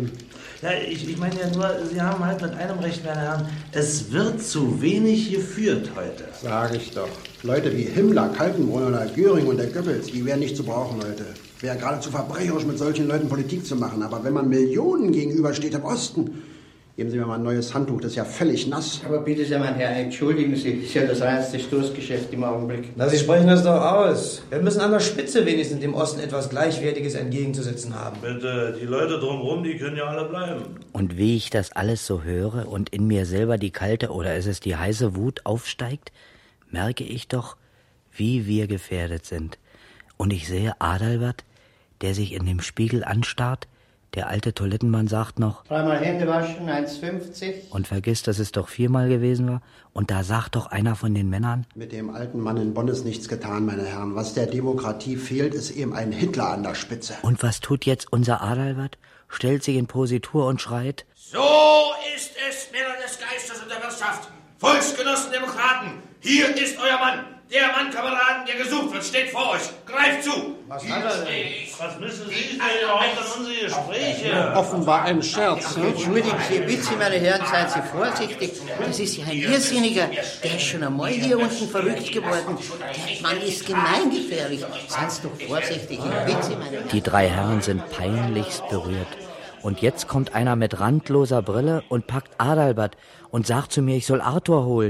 Ja, ich meine ja nur, Sie haben halt mit einem Recht, meine Herren, es wird zu wenig geführt heute.
Sag ich doch. Leute wie Himmler, Kaltenbrunner oder Göring und der Goebbels, die wären nicht zu brauchen, Leute. Wäre geradezu verbrecherisch, mit solchen Leuten Politik zu machen. Aber wenn man Millionen gegenübersteht im Osten, geben Sie mir mal ein neues Handtuch, das ist ja völlig nass.
Aber bitte sehr, mein Herr, entschuldigen Sie, das ist ja das reinste Stoßgeschäft im Augenblick.
Na, Sie sprechen das doch aus. Wir müssen an der Spitze wenigstens dem Osten etwas Gleichwertiges entgegenzusetzen haben.
Bitte, die Leute drumherum, die können ja alle bleiben.
Und wie ich das alles so höre und in mir selber die kalte oder ist es die heiße Wut aufsteigt, merke ich doch, wie wir gefährdet sind. Und ich sehe Adalbert, der sich in dem Spiegel anstarrt. Der alte Toilettenmann sagt noch:
3-mal Hände waschen, 1,50.
Und vergisst, dass es doch 4-mal gewesen war. Und da sagt doch einer von den Männern:
Mit dem alten Mann in Bonn ist nichts getan, meine Herren. Was der Demokratie fehlt, ist eben ein Hitler an der Spitze.
Und was tut jetzt unser Adalbert? Stellt sich in Positur und schreit:
So ist es, Männer des Geistes und der Wirtschaft. Volksgenossen, Demokraten, hier ist euer Mann. Der Mann, Kameraden, der gesucht wird, steht vor euch. Greift zu.
Was hat er denn? Was müssen Sie denn überhaupt an unsere Gespräche?
Offenbar ein Scherz.
Entschuldigen Sie, bitte, meine Herren, seien Sie vorsichtig. Das ist ja ein Irrsinniger. Der ist schon einmal hier unten verrückt geworden. Der Mann ist gemeingefährlich. Seien Sie doch vorsichtig. Bitte, meine Herren.
Die 3 Herren sind peinlichst berührt. Und jetzt kommt einer mit randloser Brille und packt Adalbert und sagt zu mir, ich soll Arthur holen.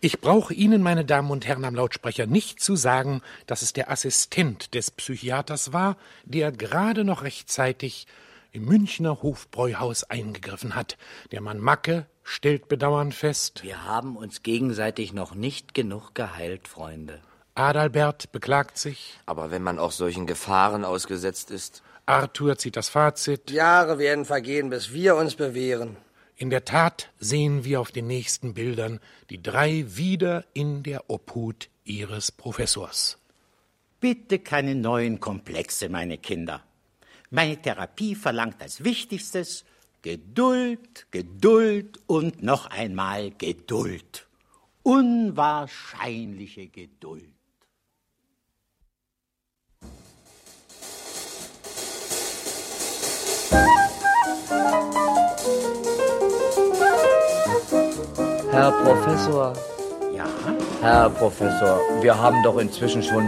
Ich brauche Ihnen, meine Damen und Herren am Lautsprecher, nicht zu sagen, dass es der Assistent des Psychiaters war, der gerade noch rechtzeitig im Münchner Hofbräuhaus eingegriffen hat. Der Mann Macke stellt bedauernd fest:
Wir haben uns gegenseitig noch nicht genug geheilt, Freunde.
Adalbert beklagt sich.
Aber wenn man auch solchen Gefahren ausgesetzt ist.
Arthur zieht das Fazit.
Jahre werden vergehen, bis wir uns bewähren.
In der Tat sehen wir auf den nächsten Bildern die drei wieder in der Obhut ihres Professors.
Bitte keine neuen Komplexe, meine Kinder. Meine Therapie verlangt als Wichtigstes Geduld, Geduld und noch einmal Geduld. Unwahrscheinliche Geduld.
Herr Professor.
Ja?
Herr Professor, wir haben doch inzwischen schon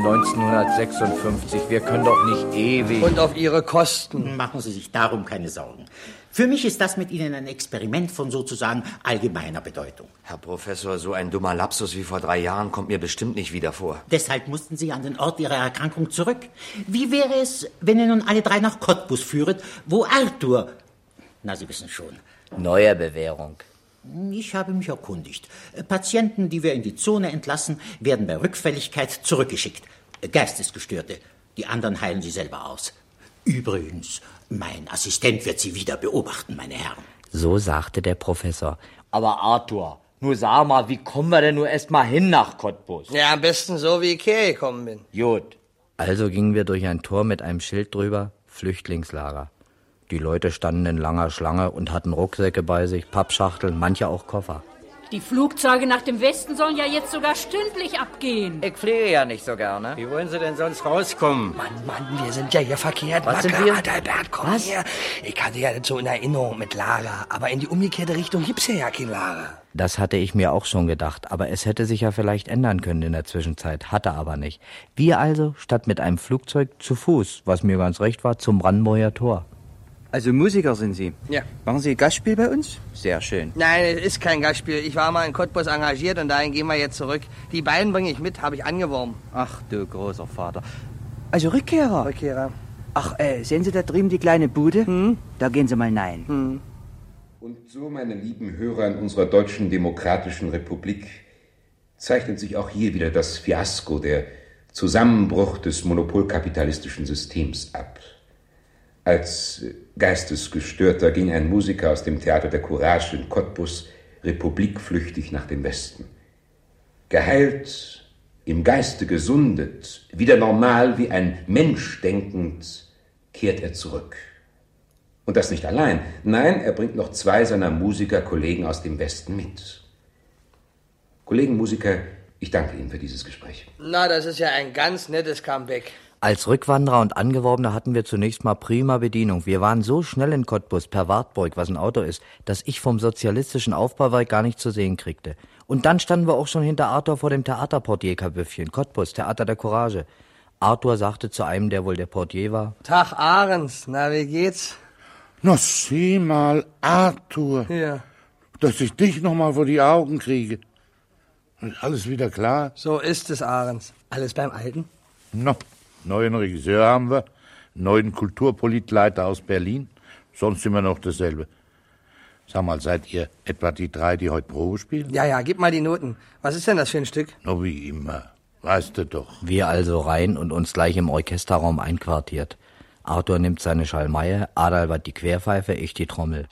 1956. Wir können doch nicht ewig...
Und auf Ihre Kosten.
Machen Sie sich darum keine Sorgen. Für mich ist das mit Ihnen ein Experiment von sozusagen allgemeiner Bedeutung.
Herr Professor, so ein dummer Lapsus wie vor 3 Jahren kommt mir bestimmt nicht wieder vor.
Deshalb mussten Sie an den Ort Ihrer Erkrankung zurück. Wie wäre es, wenn ihr nun alle 3 nach Cottbus führet, wo Arthur... Na, Sie wissen schon.
Neue Bewährung.
Ich habe mich erkundigt. Patienten, die wir in die Zone entlassen, werden bei Rückfälligkeit zurückgeschickt. Geistesgestörte. Die anderen heilen sie selber aus. Übrigens, mein Assistent wird sie wieder beobachten, meine Herren.
So sagte der Professor. Aber Arthur, nur sag mal, wie kommen wir denn nur erst mal hin nach Cottbus?
Ja, am besten so, wie ich hergekommen bin.
Gut. Also gingen wir durch ein Tor mit einem Schild drüber, Flüchtlingslager. Die Leute standen in langer Schlange und hatten Rucksäcke bei sich, Pappschachteln, manche auch Koffer.
Die Flugzeuge nach dem Westen sollen ja jetzt sogar stündlich abgehen.
Ich fliege ja nicht so gerne.
Wie wollen Sie denn sonst rauskommen? Mann, wir sind ja hier verkehrt.
Was sind wir?
Adalbert, komm her. Ich hatte ja so in Erinnerung mit Lager, aber in die umgekehrte Richtung gibt's ja kein Lager.
Das hatte ich mir auch schon gedacht, aber es hätte sich ja vielleicht ändern können in der Zwischenzeit, hatte aber nicht. Wir also, statt mit einem Flugzeug, zu Fuß, was mir ganz recht war, zum Brandenburger Tor.
Also Musiker sind Sie?
Ja.
Machen Sie Gastspiel bei uns? Sehr schön.
Nein, es ist kein Gastspiel. Ich war mal in Cottbus engagiert und dahin gehen wir jetzt zurück. Die beiden bringe ich mit, habe ich angeworben.
Ach du großer Vater. Also Rückkehrer?
Rückkehrer.
Ach, sehen Sie da drüben die kleine Bude? Da gehen Sie mal hinein.
Und so, meine lieben Hörer in unserer Deutschen Demokratischen Republik, zeichnet sich auch hier wieder das Fiasko, der Zusammenbruch des monopolkapitalistischen Systems ab. Als Geistesgestörter ging ein Musiker aus dem Theater der Courage in Cottbus republikflüchtig nach dem Westen. Geheilt, im Geiste gesundet, wieder normal wie ein Mensch denkend, kehrt er zurück. Und das nicht allein. Nein, er bringt noch 2 seiner Musikerkollegen aus dem Westen mit. Kollegen Musiker, ich danke Ihnen für dieses Gespräch.
Na, das ist ja ein ganz nettes Comeback.
Als Rückwanderer und Angeworbene hatten wir zunächst mal prima Bedienung. Wir waren so schnell in Cottbus, per Wartburg, was ein Auto ist, dass ich vom sozialistischen Aufbauwerk gar nicht zu sehen kriegte. Und dann standen wir auch schon hinter Arthur vor dem Theaterportier-Kabüffchen. Cottbus, Theater der Courage. Arthur sagte zu einem, der wohl der Portier war:
Tag, Ahrens. Na, wie geht's?
Na, sieh mal, Arthur.
Ja.
Dass ich dich noch mal vor die Augen kriege. Ist alles wieder klar?
So ist es, Ahrens. Alles beim Alten?
Na, neuen Regisseur haben wir, neuen Kulturpolitleiter aus Berlin, sonst immer noch dasselbe. Sag mal, seid ihr etwa die 3, die heute Probe spielen?
Ja, gib mal die Noten. Was ist denn das für ein Stück?
Na, wie immer. Weißt du doch.
Wir also rein und uns gleich im Orchesterraum einquartiert. Arthur nimmt seine Schalmeie, Adalbert die Querpfeife, ich die Trommel.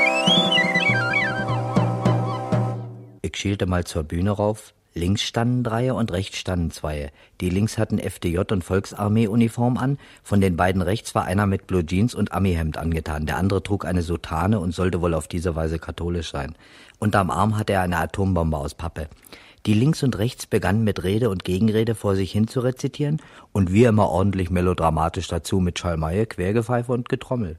Ich schielte mal zur Bühne rauf. Links standen 3 und rechts standen 2. Die links hatten FDJ- und Volksarmee-Uniform an. Von den beiden rechts war einer mit Blue Jeans und Armeehemd angetan. Der andere trug eine Soutane und sollte wohl auf diese Weise katholisch sein. Unterm Arm hatte er eine Atombombe aus Pappe. Die links und rechts begannen mit Rede und Gegenrede vor sich hin zu rezitieren und wir immer ordentlich melodramatisch dazu mit Schalmeie, Quergepfeife und Getrommel.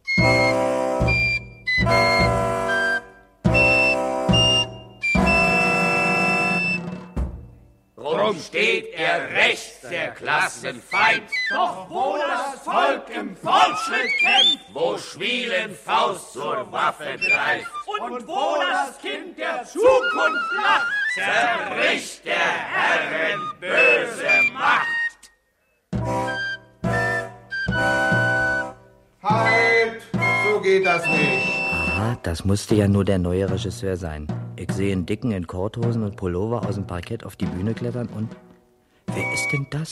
Drum steht er rechts, der Klassenfeind. Doch wo das Volk im Fortschritt kämpft, wo schwielen Faust zur Waffe greift und wo das Kind der Zukunft lacht, zerbricht der Herren böse Macht.
Halt! So geht das nicht.
Aha, das musste ja nur der neue Regisseur sein. Ich sehe einen Dicken in Korthosen und Pullover aus dem Parkett auf die Bühne klettern und... Wer ist denn das?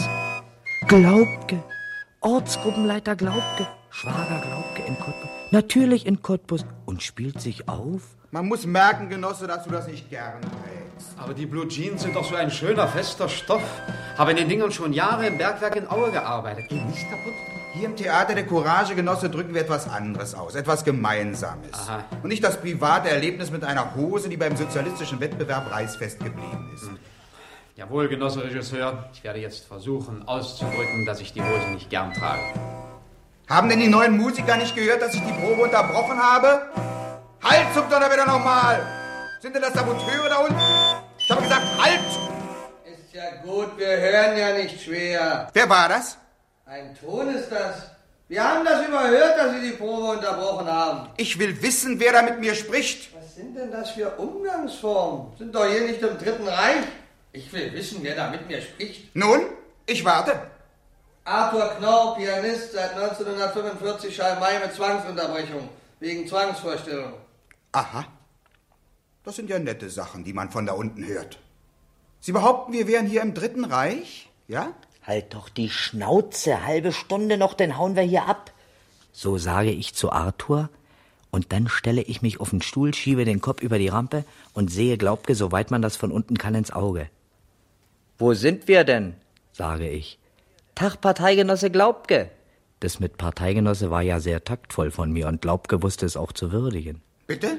Glaubke! Ortsgruppenleiter Glaubke! Schwager Glaubke in Cottbus. Natürlich in Cottbus. Und spielt sich auf?
Man muss merken, Genosse, dass du das nicht gern trägst.
Aber die Blue Jeans sind doch so ein schöner, fester Stoff. Habe in den Dingern schon Jahre im Bergwerk in Aue gearbeitet. Gehen nicht kaputt?
Hier im Theater der Courage, Genosse, drücken wir etwas anderes aus. Etwas Gemeinsames.
Aha.
Und nicht das private Erlebnis mit einer Hose, die beim sozialistischen Wettbewerb reißfest geblieben ist.
Jawohl, Genosse Regisseur. Ich werde jetzt versuchen auszudrücken, dass ich die Hose nicht gern trage.
Haben denn die neuen Musiker nicht gehört, dass ich die Probe unterbrochen habe? Halt zum Donnerwetter nochmal! Sind denn das Saboteure da unten? Ich habe gesagt, halt!
Ist ja gut, wir hören ja nicht schwer.
Wer war das?
Ein Ton ist das. Wir haben das überhört, dass Sie die Probe unterbrochen haben.
Ich will wissen, wer da mit mir spricht.
Was sind denn das für Umgangsformen? Sind doch hier nicht im Dritten Reich. Ich will wissen, wer da mit mir spricht.
Nun, ich warte.
Arthur Knorr, Pianist, seit 1945 Schalmei mit Zwangsunterbrechung. Wegen Zwangsvorstellung.
Aha. Das sind ja nette Sachen, die man von da unten hört. Sie behaupten, wir wären hier im Dritten Reich? Ja?
Halt doch die Schnauze, halbe Stunde noch, dann hauen wir hier ab. So sage ich zu Arthur, und dann stelle ich mich auf den Stuhl, schiebe den Kopf über die Rampe und sehe Glaubke, soweit man das von unten kann, ins Auge. Wo sind wir denn? Sage ich. Tag, Parteigenosse Glaubke. Das mit Parteigenosse war ja sehr taktvoll von mir und Glaubke wusste es auch zu würdigen.
Bitte?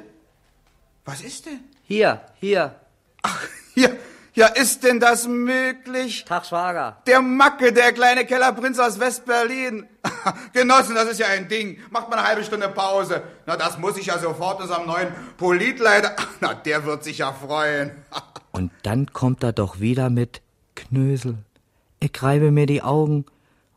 Was ist denn?
Hier.
Ach, hier. Ja, ist denn das möglich?
Tag, Schwager.
Der Macke, der kleine Kellerprinz aus West-Berlin. Genossen, das ist ja ein Ding. Macht mal eine halbe Stunde Pause. Na, das muss ich ja sofort unserem neuen Politleiter... Na, der wird sich ja freuen.
Und dann kommt er doch wieder mit Knösel. Ich reibe mir die Augen.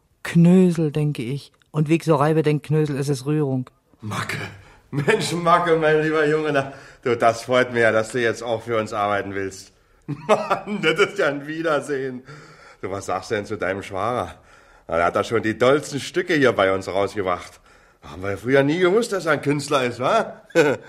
Knösel, denke ich. Und wie ich so reibe, denkt Knösel, es ist Rührung.
Macke. Mensch, Macke, mein lieber Junge. Na, du, das freut mir ja, dass du jetzt auch für uns arbeiten willst. Mann, das ist ja ein Wiedersehen. Du, was sagst du denn zu deinem Schwager? Er hat da schon die dollsten Stücke hier bei uns rausgebracht. Haben wir ja früher nie gewusst, dass er ein Künstler ist, wa?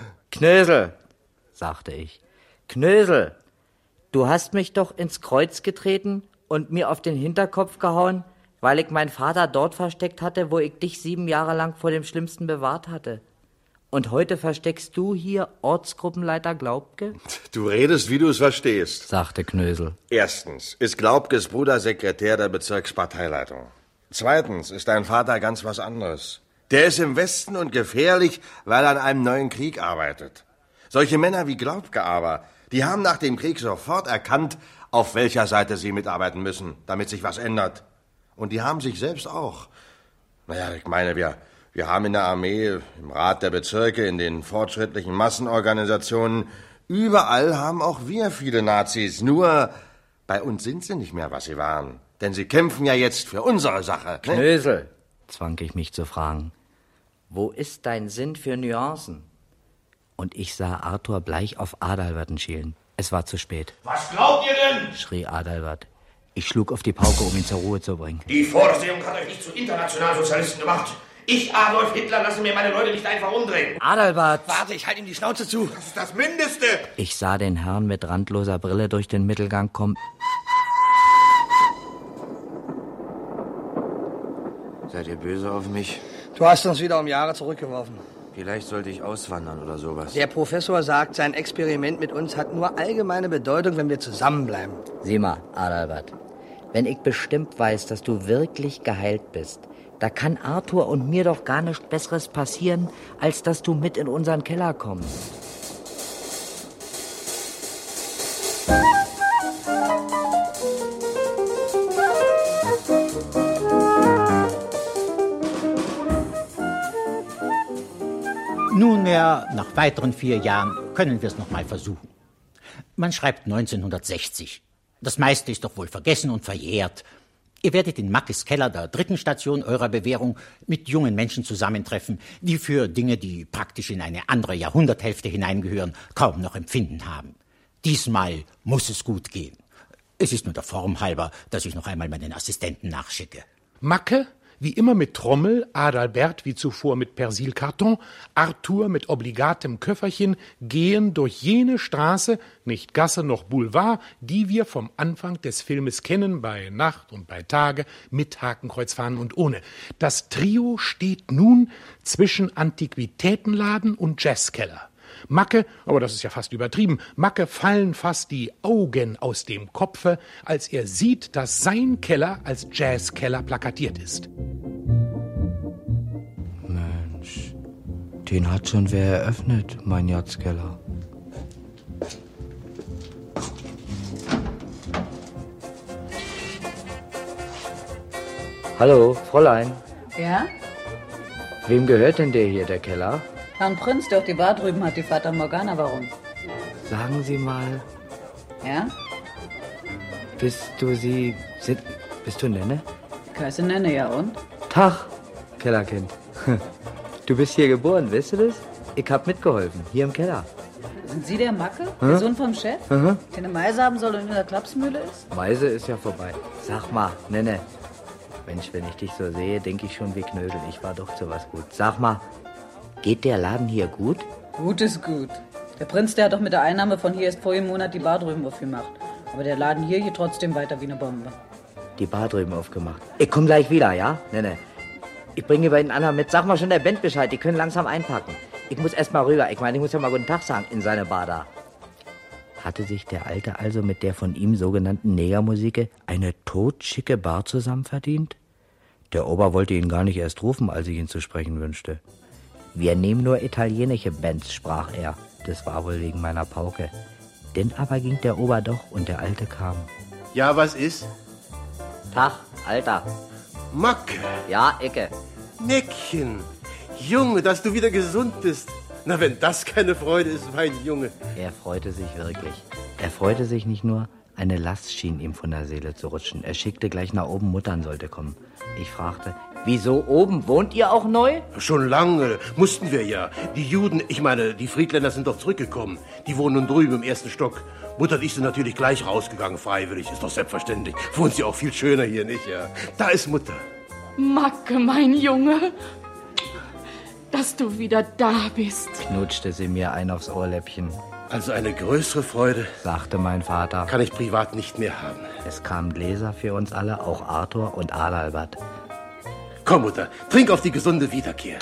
Knösel, sagte ich. Knösel, du hast mich doch ins Kreuz getreten und mir auf den Hinterkopf gehauen, weil ich meinen Vater dort versteckt hatte, wo ich dich 7 Jahre lang vor dem Schlimmsten bewahrt hatte. Und heute versteckst du hier Ortsgruppenleiter Glaubke?
Du redest, wie du es verstehst,
sagte Knösel.
Erstens ist Glaubkes Bruder Sekretär der Bezirksparteileitung. Zweitens ist dein Vater ganz was anderes. Der ist im Westen und gefährlich, weil er an einem neuen Krieg arbeitet. Solche Männer wie Glaubke aber, die haben nach dem Krieg sofort erkannt, auf welcher Seite sie mitarbeiten müssen, damit sich was ändert. Und die haben sich selbst auch. Naja, ich meine, wir haben in der Armee, im Rat der Bezirke, in den fortschrittlichen Massenorganisationen, überall haben auch wir viele Nazis. Nur bei uns sind sie nicht mehr, was sie waren. Denn sie kämpfen ja jetzt für unsere Sache. Ne?
Knösel, zwang ich mich zu fragen, wo ist dein Sinn für Nuancen? Und ich sah Arthur bleich auf Adalberten schielen. Es war zu spät.
Was glaubt ihr denn?
Schrie Adalbert. Ich schlug auf die Pauke, um ihn zur Ruhe zu bringen.
Die Vorsehung hat euch nicht zu Internationalsozialisten gemacht. Ich, Adolf Hitler, lasse mir meine Leute nicht einfach umdrehen.
Adalbert!
Warte, ich halte ihm die Schnauze zu.
Das ist das Mindeste.
Ich sah den Herrn mit randloser Brille durch den Mittelgang kommen.
Seid ihr böse auf mich?
Du hast uns wieder um Jahre zurückgeworfen.
Vielleicht sollte ich auswandern oder sowas.
Der Professor sagt, sein Experiment mit uns hat nur allgemeine Bedeutung, wenn wir zusammenbleiben.
Sieh mal, Adalbert, wenn ich bestimmt weiß, dass du wirklich geheilt bist, da kann Arthur und mir doch gar nichts Besseres passieren, als dass du mit in unseren Keller kommst.
Nunmehr, nach weiteren 4 Jahren, können wir es noch mal versuchen. Man schreibt 1960. Das meiste ist doch wohl vergessen und verjährt. Ihr werdet in Mackes Keller, der 3. Station eurer Bewährung, mit jungen Menschen zusammentreffen, die für Dinge, die praktisch in eine andere Jahrhunderthälfte hineingehören, kaum noch Empfinden haben. Diesmal muss es gut gehen. Es ist nur der Form halber, dass ich noch einmal meinen Assistenten nachschicke.
Macke, wie immer mit Trommel, Adalbert wie zuvor mit Persilkarton, Arthur mit obligatem Köfferchen, gehen durch jene Straße, nicht Gasse noch Boulevard, die wir vom Anfang des Filmes kennen, bei Nacht und bei Tage, mit Hakenkreuzfahnen und ohne. Das Trio steht nun zwischen Antiquitätenladen und Jazzkeller. Macke, aber das ist ja fast übertrieben, Macke fallen fast die Augen aus dem Kopfe, als er sieht, dass sein Keller als Jazzkeller plakatiert ist.
Mensch, den hat schon wer eröffnet, mein Jazzkeller. Hallo, Fräulein.
Ja?
Wem gehört denn der hier, der Keller?
Herrn Prinz, der auf die Bar drüben hat, die Fata Morgana. Warum?
Sagen Sie mal,
Ja?
bist du Nenne?
Ich heiße Nenne, ja und?
Tag, Kellerkind. Du bist hier geboren, weißt du das? Ich hab mitgeholfen, hier im Keller.
Sind Sie der Macke? Der Sohn vom Chef?
Mhm.
Der eine Meise haben soll und in der Klapsmühle ist?
Meise ist ja vorbei. Sag mal, Nenne. Mensch, wenn ich dich so sehe, denke ich schon wie Knödel. Ich war doch zu was gut. Sag mal, geht der Laden hier gut?
Gut ist gut. Der Prinz, der hat doch mit der Einnahme von hier erst vor einem Monat die Bar drüben aufgemacht. Aber der Laden hier geht trotzdem weiter wie eine Bombe.
Die Bar drüben aufgemacht. Ich komm gleich wieder, ja? Nenne. Ich bringe die beiden anderen mit. Sag mal schon der Band Bescheid, die können langsam einpacken. Ich muss erst mal rüber. Ich meine, ich muss ja mal guten Tag sagen in seine Bar da. Hatte sich der Alte also mit der von ihm sogenannten Negermusike eine totschicke Bar zusammen verdient? Der Ober wollte ihn gar nicht erst rufen, als ich ihn zu sprechen wünschte. Wir nehmen nur italienische Bands, sprach er. Das war wohl wegen meiner Pauke. Denn aber ging der Ober doch und der Alte kam.
Ja, was ist?
Tag, Alter.
Macke.
Ja, Ecke.
Neckchen. Junge, dass du wieder gesund bist. Na, wenn das keine Freude ist, mein Junge.
Er freute sich wirklich. Er freute sich nicht nur, eine Last schien ihm von der Seele zu rutschen. Er schickte gleich nach oben, Muttern sollte kommen. Ich fragte, wieso oben? Wohnt ihr auch neu?
Schon lange. Mussten wir ja. Die Juden, ich meine, die Friedländer sind doch zurückgekommen. Die wohnen nun drüben im ersten Stock. Mutter und ich sind natürlich gleich rausgegangen, freiwillig. Ist doch selbstverständlich. Wohnt sie auch viel schöner hier, nicht, ja? Da ist Mutter.
Macke, mein Junge, dass du wieder da bist.
Knutschte sie mir ein aufs Ohrläppchen.
Also eine größere Freude,
sagte mein Vater,
kann ich privat nicht mehr haben.
Es kamen Gläser für uns alle, auch Arthur und Adalbert.
Komm, Mutter, trink auf die gesunde Wiederkehr.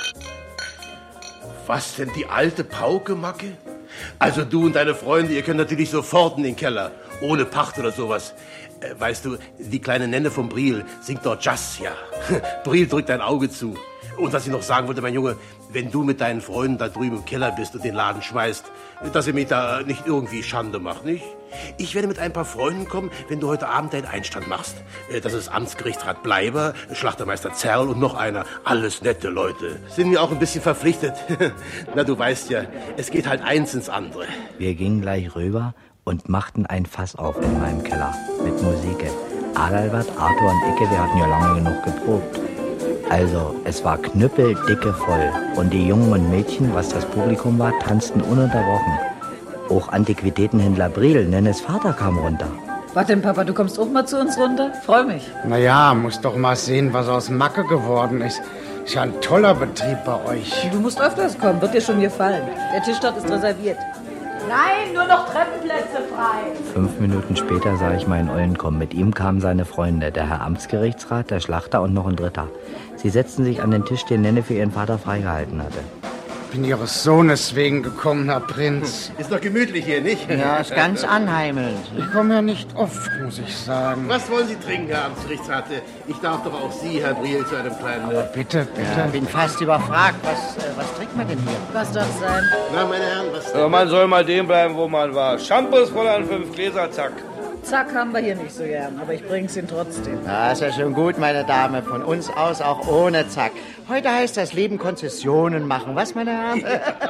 Was denn, die alte Pauke, Macke? Also du und deine Freunde, ihr könnt natürlich sofort in den Keller, ohne Pacht oder sowas. Weißt du, die kleine Nenne von Briel singt dort Jazz, ja. Briel drückt ein Auge zu. Und was ich noch sagen wollte, mein Junge, wenn du mit deinen Freunden da drüben im Keller bist und den Laden schmeißt, dass ihr mir da nicht irgendwie Schande macht, nicht? Ich werde mit ein paar Freunden kommen, wenn du heute Abend deinen Einstand machst. Das ist Amtsgerichtsrat Bleiber, Schlachtermeister Zerl und noch einer. Alles nette Leute. Sind mir auch ein bisschen verpflichtet. Na, du weißt ja, es geht halt eins ins andere.
Wir gingen gleich rüber und machten ein Fass auf in meinem Keller mit Musik. Adalbert, Arthur und Icke, wir hatten ja lange genug geprobt. Also, es war knüppeldicke voll. Und die Jungen und Mädchen, was das Publikum war, tanzten ununterbrochen. Auch Antiquitätenhändler Briel, Nennes Vater, kam runter.
Warte denn, Papa, du kommst auch mal zu uns runter? Freu mich.
Naja, muss doch mal sehen, was aus Macke geworden ist. Ist ja ein toller Betrieb bei euch.
Du musst öfters kommen, wird dir schon gefallen. Der Tisch dort ist reserviert. Nein, nur noch Treppenplätze frei.
5 Minuten später sah ich meinen Ollen kommen. Mit ihm kamen seine Freunde, der Herr Amtsgerichtsrat, der Schlachter und noch ein Dritter. Sie setzten sich an den Tisch, den Nenne für ihren Vater freigehalten hatte.
Ich bin Ihres Sohnes wegen gekommen, Herr Prinz.
Ist doch gemütlich hier, nicht?
Ja, ist ganz anheimelnd.
Ich komme ja nicht oft, muss ich sagen.
Was wollen Sie trinken, Herr Amtsgerichtsrat? Ich darf doch auch Sie, Herr Briel, zu einem kleinen...
Aber bitte, bitte.
Ja, bin fast überfragt. Was trinkt man denn hier?
Was darf sein?
Na, meine Herren, was...
Ja, man soll mal dem bleiben, wo man war. Shampoos voll an 5 Gläser, zack.
Zack haben wir hier nicht so gern, aber ich bring's Ihnen trotzdem.
Ja, ist ja schon gut, meine Dame. Von uns aus auch ohne Zack. Heute heißt das Leben Konzessionen machen. Was, meine Herren?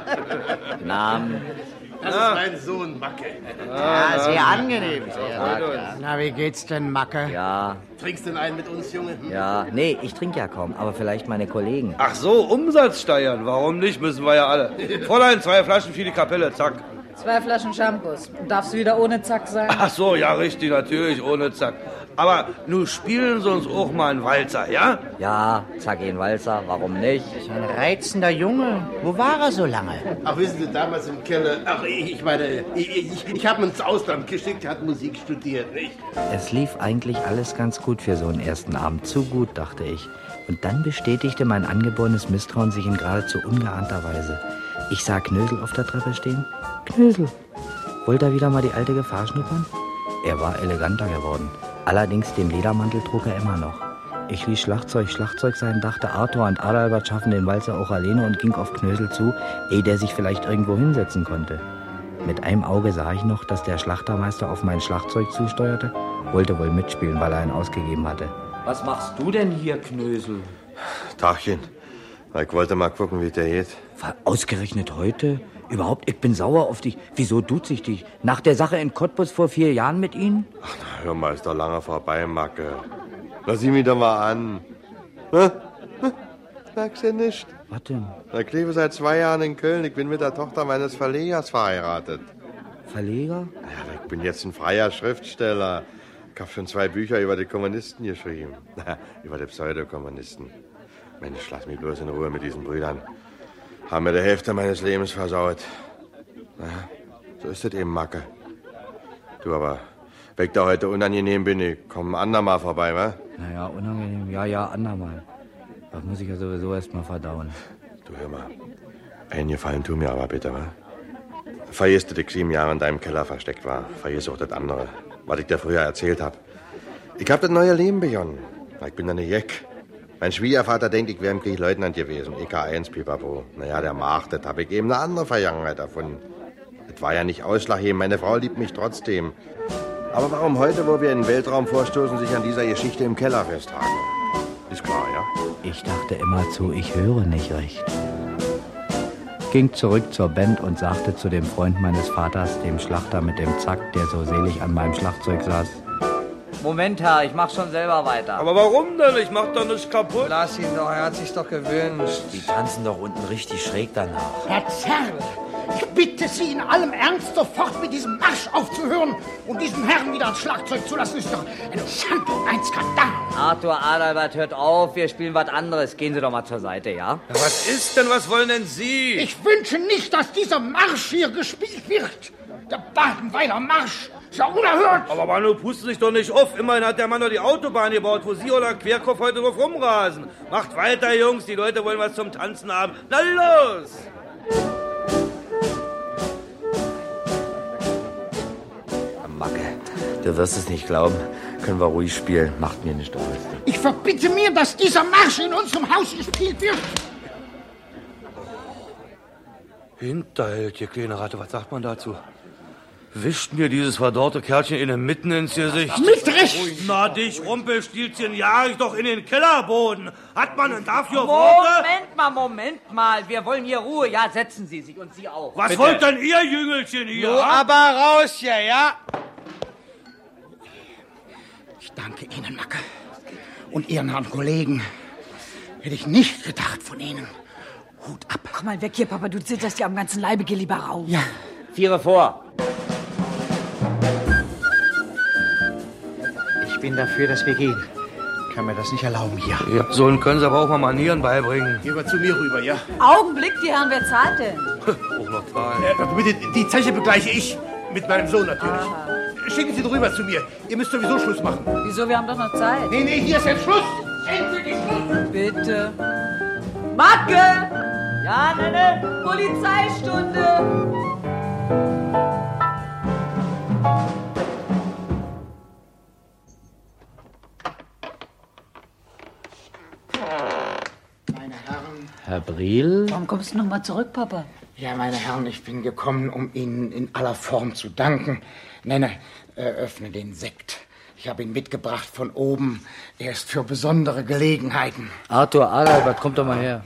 Namen.
Das ist mein Sohn, Macke.
Ja, sehr angenehm. Sehr
angenehm. Na, wie geht's denn, Macke?
Ja.
Trinkst du denn einen mit uns, Junge?
Ja, nee, ich trinke ja kaum, aber vielleicht meine Kollegen.
Ach so, Umsatz steigern. Warum nicht? Müssen wir ja alle. Fräulein, 2 Flaschen für die Kapelle, zack.
2 Flaschen Shampoos. Darfst du wieder ohne Zack sein?
Ach so, ja, richtig, natürlich, ohne Zack. Aber nun spielen Sie uns auch mal einen Walzer, ja?
Ja, Zack, einen Walzer, warum nicht?
Ein reizender Junge. Wo war er so lange?
Ach, wissen Sie, damals im Keller, ich habe ihn ins Ausland geschickt, er hat Musik studiert, nicht?
Es lief eigentlich alles ganz gut für so einen ersten Abend. Zu gut, dachte ich. Und dann bestätigte mein angeborenes Misstrauen sich in geradezu ungeahnter Weise. Ich sah Knösel auf der Treppe stehen. Knösel. Wollte er wieder mal die alte Gefahr schnuppern? Er war eleganter geworden. Allerdings den Ledermantel trug er immer noch. Ich ließ Schlagzeug sein, dachte Arthur und Adalbert schaffen den Walzer auch alleine und ging auf Knösel zu, ehe der sich vielleicht irgendwo hinsetzen konnte. Mit einem Auge sah ich noch, dass der Schlachtermeister auf mein Schlagzeug zusteuerte, wollte wohl mitspielen, weil er ihn ausgegeben hatte.
Was machst du denn hier, Knösel?
Tagchen. Ich wollte mal gucken, wie der geht.
Ausgerechnet heute? Überhaupt, ich bin sauer auf dich. Wieso duzt ich dich? Nach der Sache in Cottbus vor 4 Jahren mit Ihnen?
Ach, na, hör mal, ist doch lange vorbei, Macke. Lass ihn mich doch mal an. Hä? Merkst du nicht?
Was denn?
Ich lebe seit 2 Jahren in Köln. Ich bin mit der Tochter meines Verlegers verheiratet.
Verleger?
Ja, ich bin jetzt ein freier Schriftsteller. Ich habe schon 2 Bücher über die Kommunisten geschrieben. Über die Pseudokommunisten. Mensch, lass mich bloß in Ruhe mit diesen Brüdern. Haben mir die Hälfte meines Lebens versaut. Naja, so ist es eben, Macke. Du, aber wenn ich da heute unangenehm bin, ich komm ein andermal vorbei, wa?
Naja, unangenehm, ja, andermal. Das muss ich ja sowieso erst mal verdauen.
Du, hör mal. Einen Gefallen tu mir aber bitte, wa? Vergisst du, dass ich 7 Jahre in deinem Keller versteckt war. Vergiss auch das andere, was ich dir früher erzählt hab. Ich hab das neue Leben begonnen. Ich bin eine Jeck. Mein Schwiegervater denkt, ich wäre im Krieg Leutnant gewesen. EK1, pipapo. Naja, der macht das. Hab ich eben eine andere Vergangenheit erfunden. Das war ja nicht ausschlaggebend. Meine Frau liebt mich trotzdem. Aber warum heute, wo wir in den Weltraum vorstoßen, sich an dieser Geschichte im Keller festhalten? Ist klar, ja?
Ich dachte immerzu, ich höre nicht recht. Ging zurück zur Band und sagte zu dem Freund meines Vaters, dem Schlachter mit dem Zack, der so selig an meinem Schlagzeug saß: Moment, Herr, ich mach schon selber weiter.
Aber warum denn? Ich mach doch nichts kaputt.
Lass ihn doch, er hat sich doch gewünscht.
Die tanzen doch unten richtig schräg danach.
Herr Zerl, ich bitte Sie in allem Ernst, sofort mit diesem Marsch aufzuhören und diesen Herrn wieder ans Schlagzeug zu lassen. Ist doch eine Schande und ein Skandal.
Arthur, Adalbert, hört auf, wir spielen was anderes. Gehen Sie doch mal zur Seite, ja?
Ja, was ist denn, was wollen denn Sie?
Ich wünsche nicht, dass dieser Marsch hier gespielt wird. Der Badenweiler Marsch. Ist ja unerhört.
Aber Manu, pusten sich doch nicht auf. Immerhin hat der Mann doch die Autobahn gebaut, wo Sie oder Querkopf heute drauf rumrasen. Macht weiter, Jungs. Die Leute wollen was zum Tanzen haben. Na los!
Macke, du wirst es nicht glauben. Können wir ruhig spielen. Macht mir nicht aus.
Ich verbitte mir, dass dieser Marsch in unserem Haus gespielt wird.
Hinterhält, ihr kleine Ratte. Was sagt man dazu? Wischt mir dieses verdorrte Kerlchen Ihnen mitten ins Gesicht.
Mit Recht!
Na, dich, Rumpelstilzchen, jag ich doch in den Kellerboden. Hat man denn dafür Worte?
Moment mal. Wir wollen hier Ruhe. Ja, setzen Sie sich und Sie auch.
Was bitte wollt denn ihr, Jüngelchen, hier?
Nur aber raus hier, ja? Ich danke Ihnen, Macke. Und Ihren Herrn Kollegen. Hätte ich nicht gedacht von Ihnen. Hut ab.
Komm mal weg hier, Papa. Du zitterst ja am ganzen Leibe. Geh lieber raus.
Ja.
4 vor.
Ich bin dafür, dass wir gehen. Ich kann mir das nicht erlauben hier.
Ja, so können Sie aber auch mal Manieren beibringen.
Gehen wir zu mir rüber, ja?
Augenblick, die Herren, wer zahlt denn?
Auch noch zahlen.
Bitte, die Zeche begleiche ich. Mit meinem Sohn natürlich. Aha. Schicken Sie drüber zu mir. Ihr müsst sowieso Schluss machen.
Wieso? Wir haben doch noch Zeit.
Nee, hier ist jetzt Schluss. Endlich Schluss.
Bitte. Macke! Ja, Nenne? Polizeistunde!
Meine Herren.
Herr Briel?
Warum kommst du noch mal zurück, Papa?
Ja, meine Herren, ich bin gekommen, um Ihnen in aller Form zu danken. Nenne, öffne den Sekt. Ich habe ihn mitgebracht von oben. Er ist für besondere Gelegenheiten.
Arthur, Adalbert, kommt doch mal her.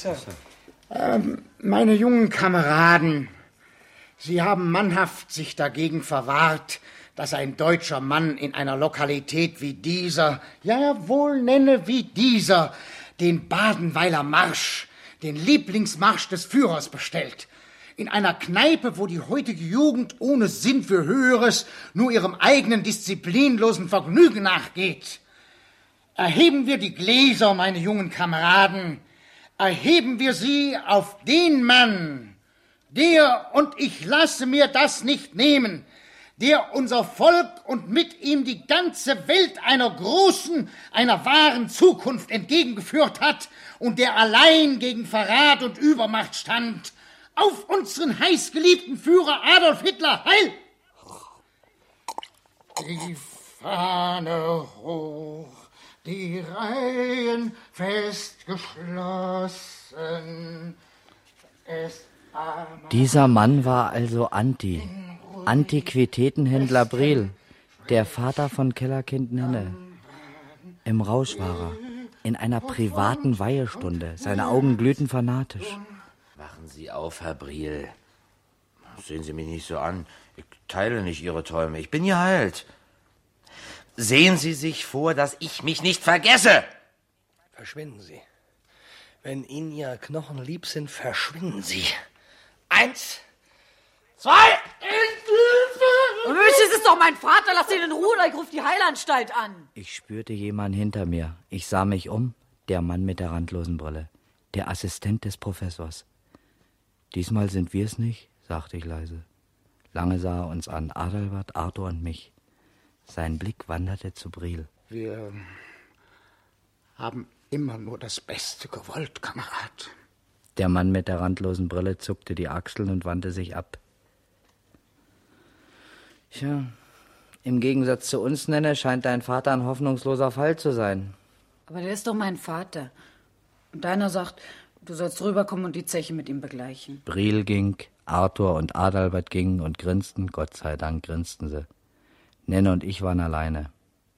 Meine jungen Kameraden, Sie haben mannhaft sich dagegen verwahrt, dass ein deutscher Mann in einer Lokalität wie dieser, jawohl, nenne wie dieser, den Badenweiler Marsch, den Lieblingsmarsch des Führers bestellt. in einer Kneipe, wo die heutige Jugend ohne Sinn für Höheres nur ihrem eigenen disziplinlosen Vergnügen nachgeht. Erheben wir die Gläser, meine jungen Kameraden, erheben wir sie auf den Mann, der, und ich lasse mir das nicht nehmen, der unser Volk und mit ihm die ganze Welt einer großen, einer wahren Zukunft entgegengeführt hat und der allein gegen Verrat und Übermacht stand. Auf unseren heißgeliebten Führer Adolf Hitler, heil! Die Fahne hoch, die Reihen fest geschlossen.
Dieser Mann war also Antiquitätenhändler Briel, der Vater von Kellerkind Nenne. Im Rausch war er, in einer privaten Weihestunde. Seine Augen glühten fanatisch.
Wachen Sie auf, Herr Briel. Sehen Sie mich nicht so an. Ich teile nicht Ihre Träume. Ich bin geheilt. Sehen Sie sich vor, dass ich mich nicht vergesse.
Verschwinden Sie. Wenn Ihnen Ihre Knochen lieb sind, verschwinden Sie. 1, 2...
Es ist doch mein Vater, lass ihn in Ruhe, oder ich ruf die Heilanstalt an.
Ich spürte jemanden hinter mir. Ich sah mich um, der Mann mit der randlosen Brille, der Assistent des Professors. Diesmal sind wir es nicht, sagte ich leise. Lange sah er uns an, Adalbert, Arthur und mich. Sein Blick wanderte zu Briel.
Wir haben immer nur das Beste gewollt, Kamerad.
Der Mann mit der randlosen Brille zuckte die Achseln und wandte sich ab. Tja, im Gegensatz zu uns, Nenne, scheint dein Vater ein hoffnungsloser Fall zu sein.
Aber der ist doch mein Vater. Und deiner sagt, du sollst rüberkommen und die Zeche mit ihm begleichen.
Briel ging, Arthur und Adalbert gingen und grinsten. Gott sei Dank grinsten sie. Nenne und ich waren alleine.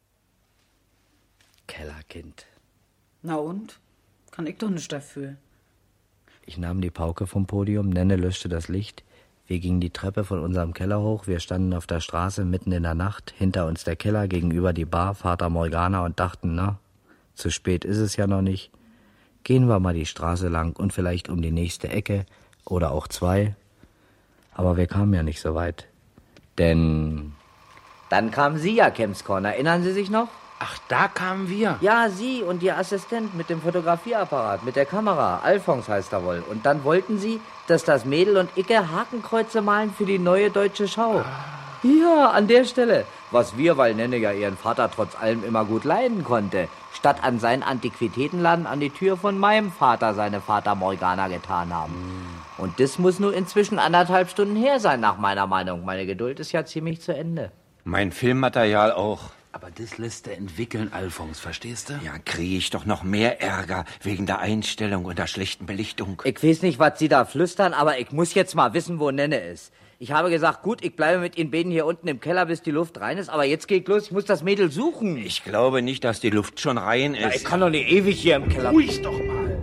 Kellerkind.
Na und? Kann ich doch nicht dafür.
Ich nahm die Pauke vom Podium, Nenne löschte das Licht. Wir gingen die Treppe von unserem Keller hoch. Wir standen auf der Straße mitten in der Nacht. Hinter uns der Keller, gegenüber die Bar, Vater Morgana, und dachten, na, zu spät ist es ja noch nicht. Gehen wir mal die Straße lang und vielleicht um die nächste Ecke oder auch 2. Aber wir kamen ja nicht so weit. Denn dann kamen Sie ja, Kempskorn. Erinnern Sie sich noch?
Ach, da kamen wir.
Ja, Sie und Ihr Assistent mit dem Fotografieapparat, mit der Kamera. Alfons heißt er wohl. Und dann wollten Sie, dass das Mädel und Icke Hakenkreuze malen für die Neue Deutsche Schau. Ja, an der Stelle. Was wir, weil Nenne ja ihren Vater trotz allem immer gut leiden konnte, statt an seinen Antiquitätenladen an die Tür von meinem Vater seine Vater Morgana getan haben. Und das muss nur inzwischen 1,5 Stunden her sein, nach meiner Meinung. Meine Geduld ist ja ziemlich zu Ende.
Mein Filmmaterial auch.
Aber das lässt er entwickeln, Alfons, verstehst du?
Ja, kriege ich doch noch mehr Ärger wegen der Einstellung und der schlechten Belichtung.
Ich weiß nicht, was Sie da flüstern, aber ich muss jetzt mal wissen, wo Nenne ist. Ich habe gesagt, gut, ich bleibe mit Ihnen beiden hier unten im Keller, bis die Luft rein ist, aber jetzt geht los, ich muss das Mädel suchen.
Ich glaube nicht, dass die Luft schon rein ist.
Na, ich kann doch nicht ewig hier im Keller...
Ruhig doch mal.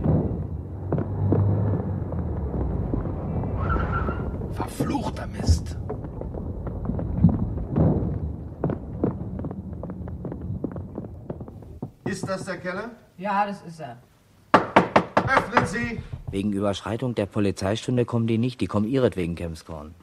Verfluchter Mist.
Ist das der Keller?
Ja, das ist er.
Öffnen Sie!
Wegen Überschreitung der Polizeistunde kommen die nicht, die kommen ihretwegen, Kempskorn.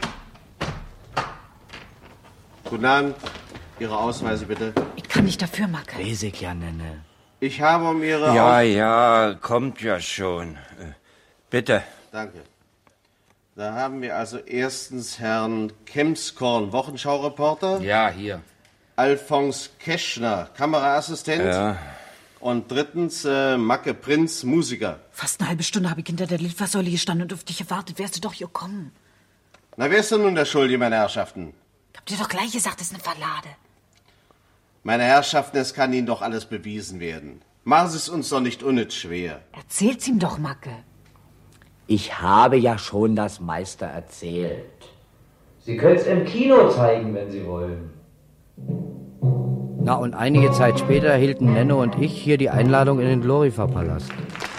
Guten Abend. Ihre Ausweise bitte.
Ich kann nicht dafür, Macke.
Weiß ich ja, Nenne.
Ich habe um Ihre...
Ja, kommt ja schon. Bitte.
Danke. Da haben wir also erstens Herrn Kempskorn, Wochenschau-Reporter.
Ja, hier.
Alfons Keschner, Kameraassistent.
Ja.
Und drittens Macke Prinz, Musiker.
Fast eine halbe Stunde habe ich hinter der Litfaßsäule gestanden und auf dich gewartet. Wärst du doch hier kommen.
Na, wer ist denn nun der Schuldige, meine Herrschaften?
Ich hab dir doch gleich gesagt, das ist eine Verlade.
Meine Herrschaften, es kann Ihnen doch alles bewiesen werden. Machen Sie es uns doch nicht unnütz schwer.
Erzähl's ihm doch, Macke.
Ich habe ja schon das meiste erzählt. Sie können es im Kino zeigen, wenn Sie wollen. Na, und einige Zeit später hielten Nenno und ich hier die Einladung in den Glorifa-Palast.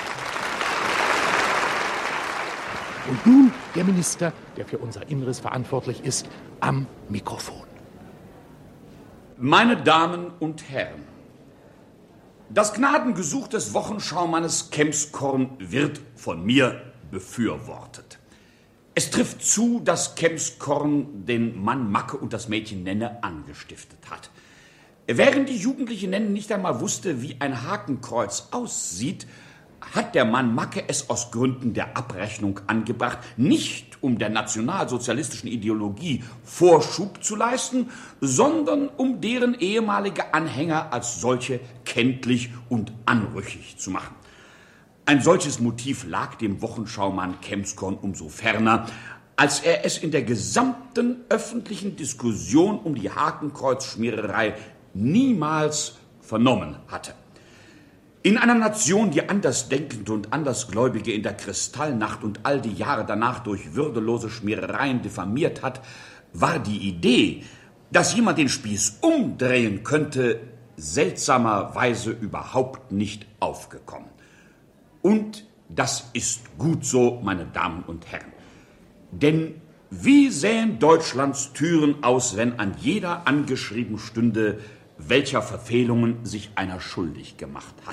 Und nun der Minister, der für unser Inneres verantwortlich ist, am Mikrofon.
Meine Damen und Herren, das Gnadengesuch des Wochenschaumannes Kempskorn wird von mir befürwortet.
Es trifft zu, dass Kemskorn den Mann Macke und das Mädchen Nenne angestiftet hat. Während die jugendliche Nenne nicht einmal wusste, wie ein Hakenkreuz aussieht, hat der Mann Macke es aus Gründen der Abrechnung angebracht, nicht um der nationalsozialistischen Ideologie Vorschub zu leisten, sondern um deren ehemalige Anhänger als solche kenntlich und anrüchig zu machen. Ein solches Motiv lag dem Wochenschaumann Kemskorn umso ferner, als er es in der gesamten öffentlichen Diskussion um die Hakenkreuzschmiererei niemals vernommen hatte. In einer Nation, die Andersdenkende und Andersgläubige in der Kristallnacht und all die Jahre danach durch würdelose Schmierereien diffamiert hat, war die Idee, dass jemand den Spieß umdrehen könnte, seltsamerweise überhaupt nicht aufgekommen. Und das ist gut so, meine Damen und Herren. Denn wie sähen Deutschlands Türen aus, wenn an jeder angeschrieben Stunde welcher Verfehlungen sich einer schuldig gemacht hat?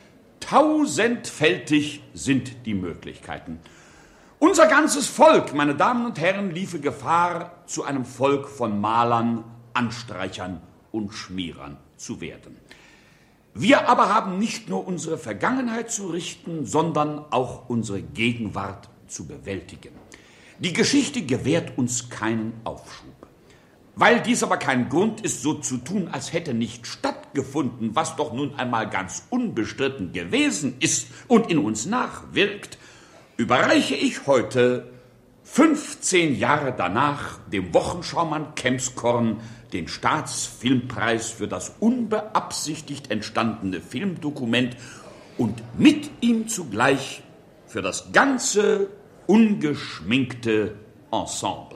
Tausendfältig sind die Möglichkeiten. Unser ganzes Volk, meine Damen und Herren, liefe Gefahr, zu einem Volk von Malern, Anstreichern und Schmierern zu werden. Wir aber haben nicht nur unsere Vergangenheit zu richten, sondern auch unsere Gegenwart zu bewältigen. Die Geschichte gewährt uns keinen Aufschub. Weil dies aber kein Grund ist, so zu tun, als hätte nicht stattgefunden, was doch nun einmal ganz unbestritten gewesen ist und in uns nachwirkt, überreiche ich heute, 15 Jahre danach, dem Wochenschaumann Kemskorn den Staatsfilmpreis für das unbeabsichtigt entstandene Filmdokument und mit ihm zugleich für das ganze ungeschminkte Ensemble.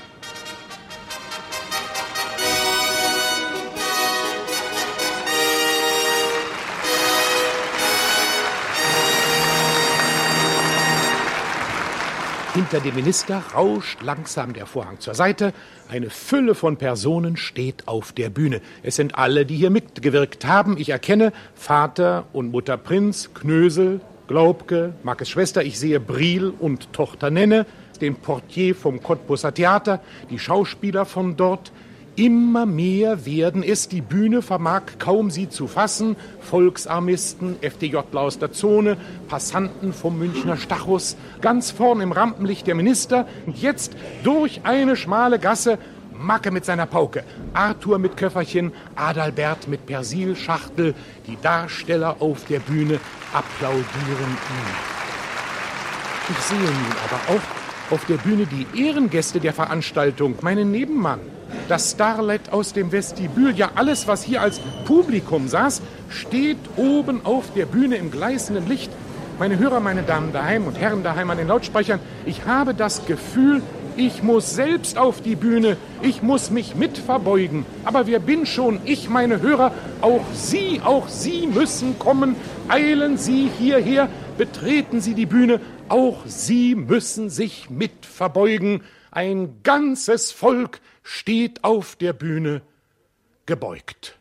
Hinter dem Minister rauscht langsam der Vorhang zur Seite. Eine Fülle von Personen steht auf der Bühne. Es sind alle, die hier mitgewirkt haben. Ich erkenne Vater und Mutter Prinz, Knösel, Glaubke, Mackes Schwester. Ich sehe Briel und Tochter Nenne, den Portier vom Cottbusser Theater, die Schauspieler von dort. Immer mehr werden es, die Bühne vermag kaum sie zu fassen. Volksarmisten, FDJler aus der Zone, Passanten vom Münchner Stachus, ganz vorn im Rampenlicht der Minister. Und jetzt durch eine schmale Gasse Macke mit seiner Pauke, Arthur mit Köfferchen, Adalbert mit Persilschachtel. Die Darsteller auf der Bühne applaudieren ihm. Ich sehe nun aber auch auf der Bühne die Ehrengäste der Veranstaltung, meinen Nebenmann. Das Starlet aus dem Vestibül, ja alles, was hier als Publikum saß, steht oben auf der Bühne im gleißenden Licht. Meine Hörer, meine Damen daheim und Herren daheim an den Lautsprechern, ich habe das Gefühl, ich muss selbst auf die Bühne, ich muss mich mit verbeugen. Aber wer bin schon ich, meine Hörer? Auch Sie müssen kommen. Eilen Sie hierher, betreten Sie die Bühne. Auch Sie müssen sich mit verbeugen. Ein ganzes Volk steht auf der Bühne gebeugt.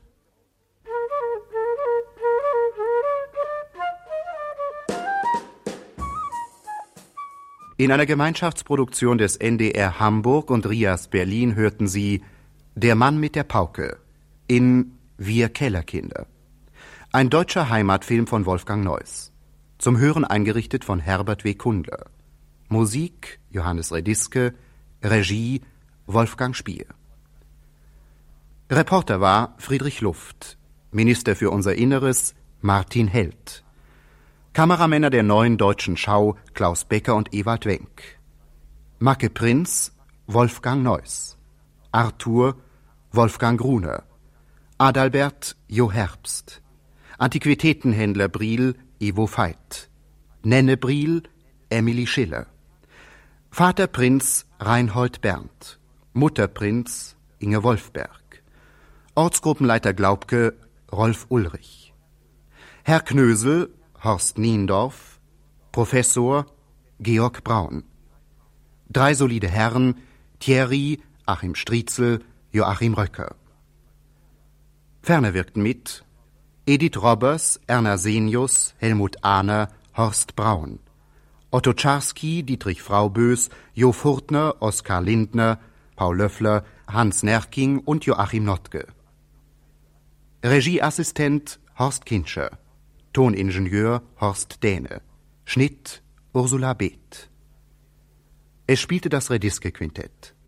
In einer Gemeinschaftsproduktion des NDR Hamburg und RIAS Berlin hörten Sie Der Mann mit der Pauke in Wir Kellerkinder. Ein deutscher Heimatfilm von Wolfgang Neuss. Zum Hören eingerichtet von Herbert W. Kundler. Musik Johannes Rediske, Regie Wolfgang Spier. Reporter war Friedrich Luft, Minister für unser Inneres Martin Held. Kameramänner der Neuen Deutschen Schau Klaus Becker und Ewald Wenck. Macke Prinz Wolfgang Neuss. Arthur Wolfgang Gruner. Adalbert Jo Herbst. Antiquitätenhändler Briel Ivo Veit. Nenne Briel Emily Schiller. Vater Prinz Reinhold Berndt. Mutter Prinz Inge Wolfberg. Ortsgruppenleiter Glaubke Rolf Ulrich. Herr Knösel Horst Niendorf. Professor Georg Braun. 3 solide Herren Thierry Achim Striezel, Joachim Röcker. Ferner wirkten mit Edith Robbers, Erna Senius, Helmut Ahner, Horst Braun. Otto Czarski, Dietrich Fraubös, Jo Furtner, Oskar Lindner, Paul Löffler, Hans Nerking und Joachim Notke. Regieassistent Horst Kinscher. Toningenieur Horst Dähne. Schnitt Ursula Beeth. Es spielte das Rediske-Quintett.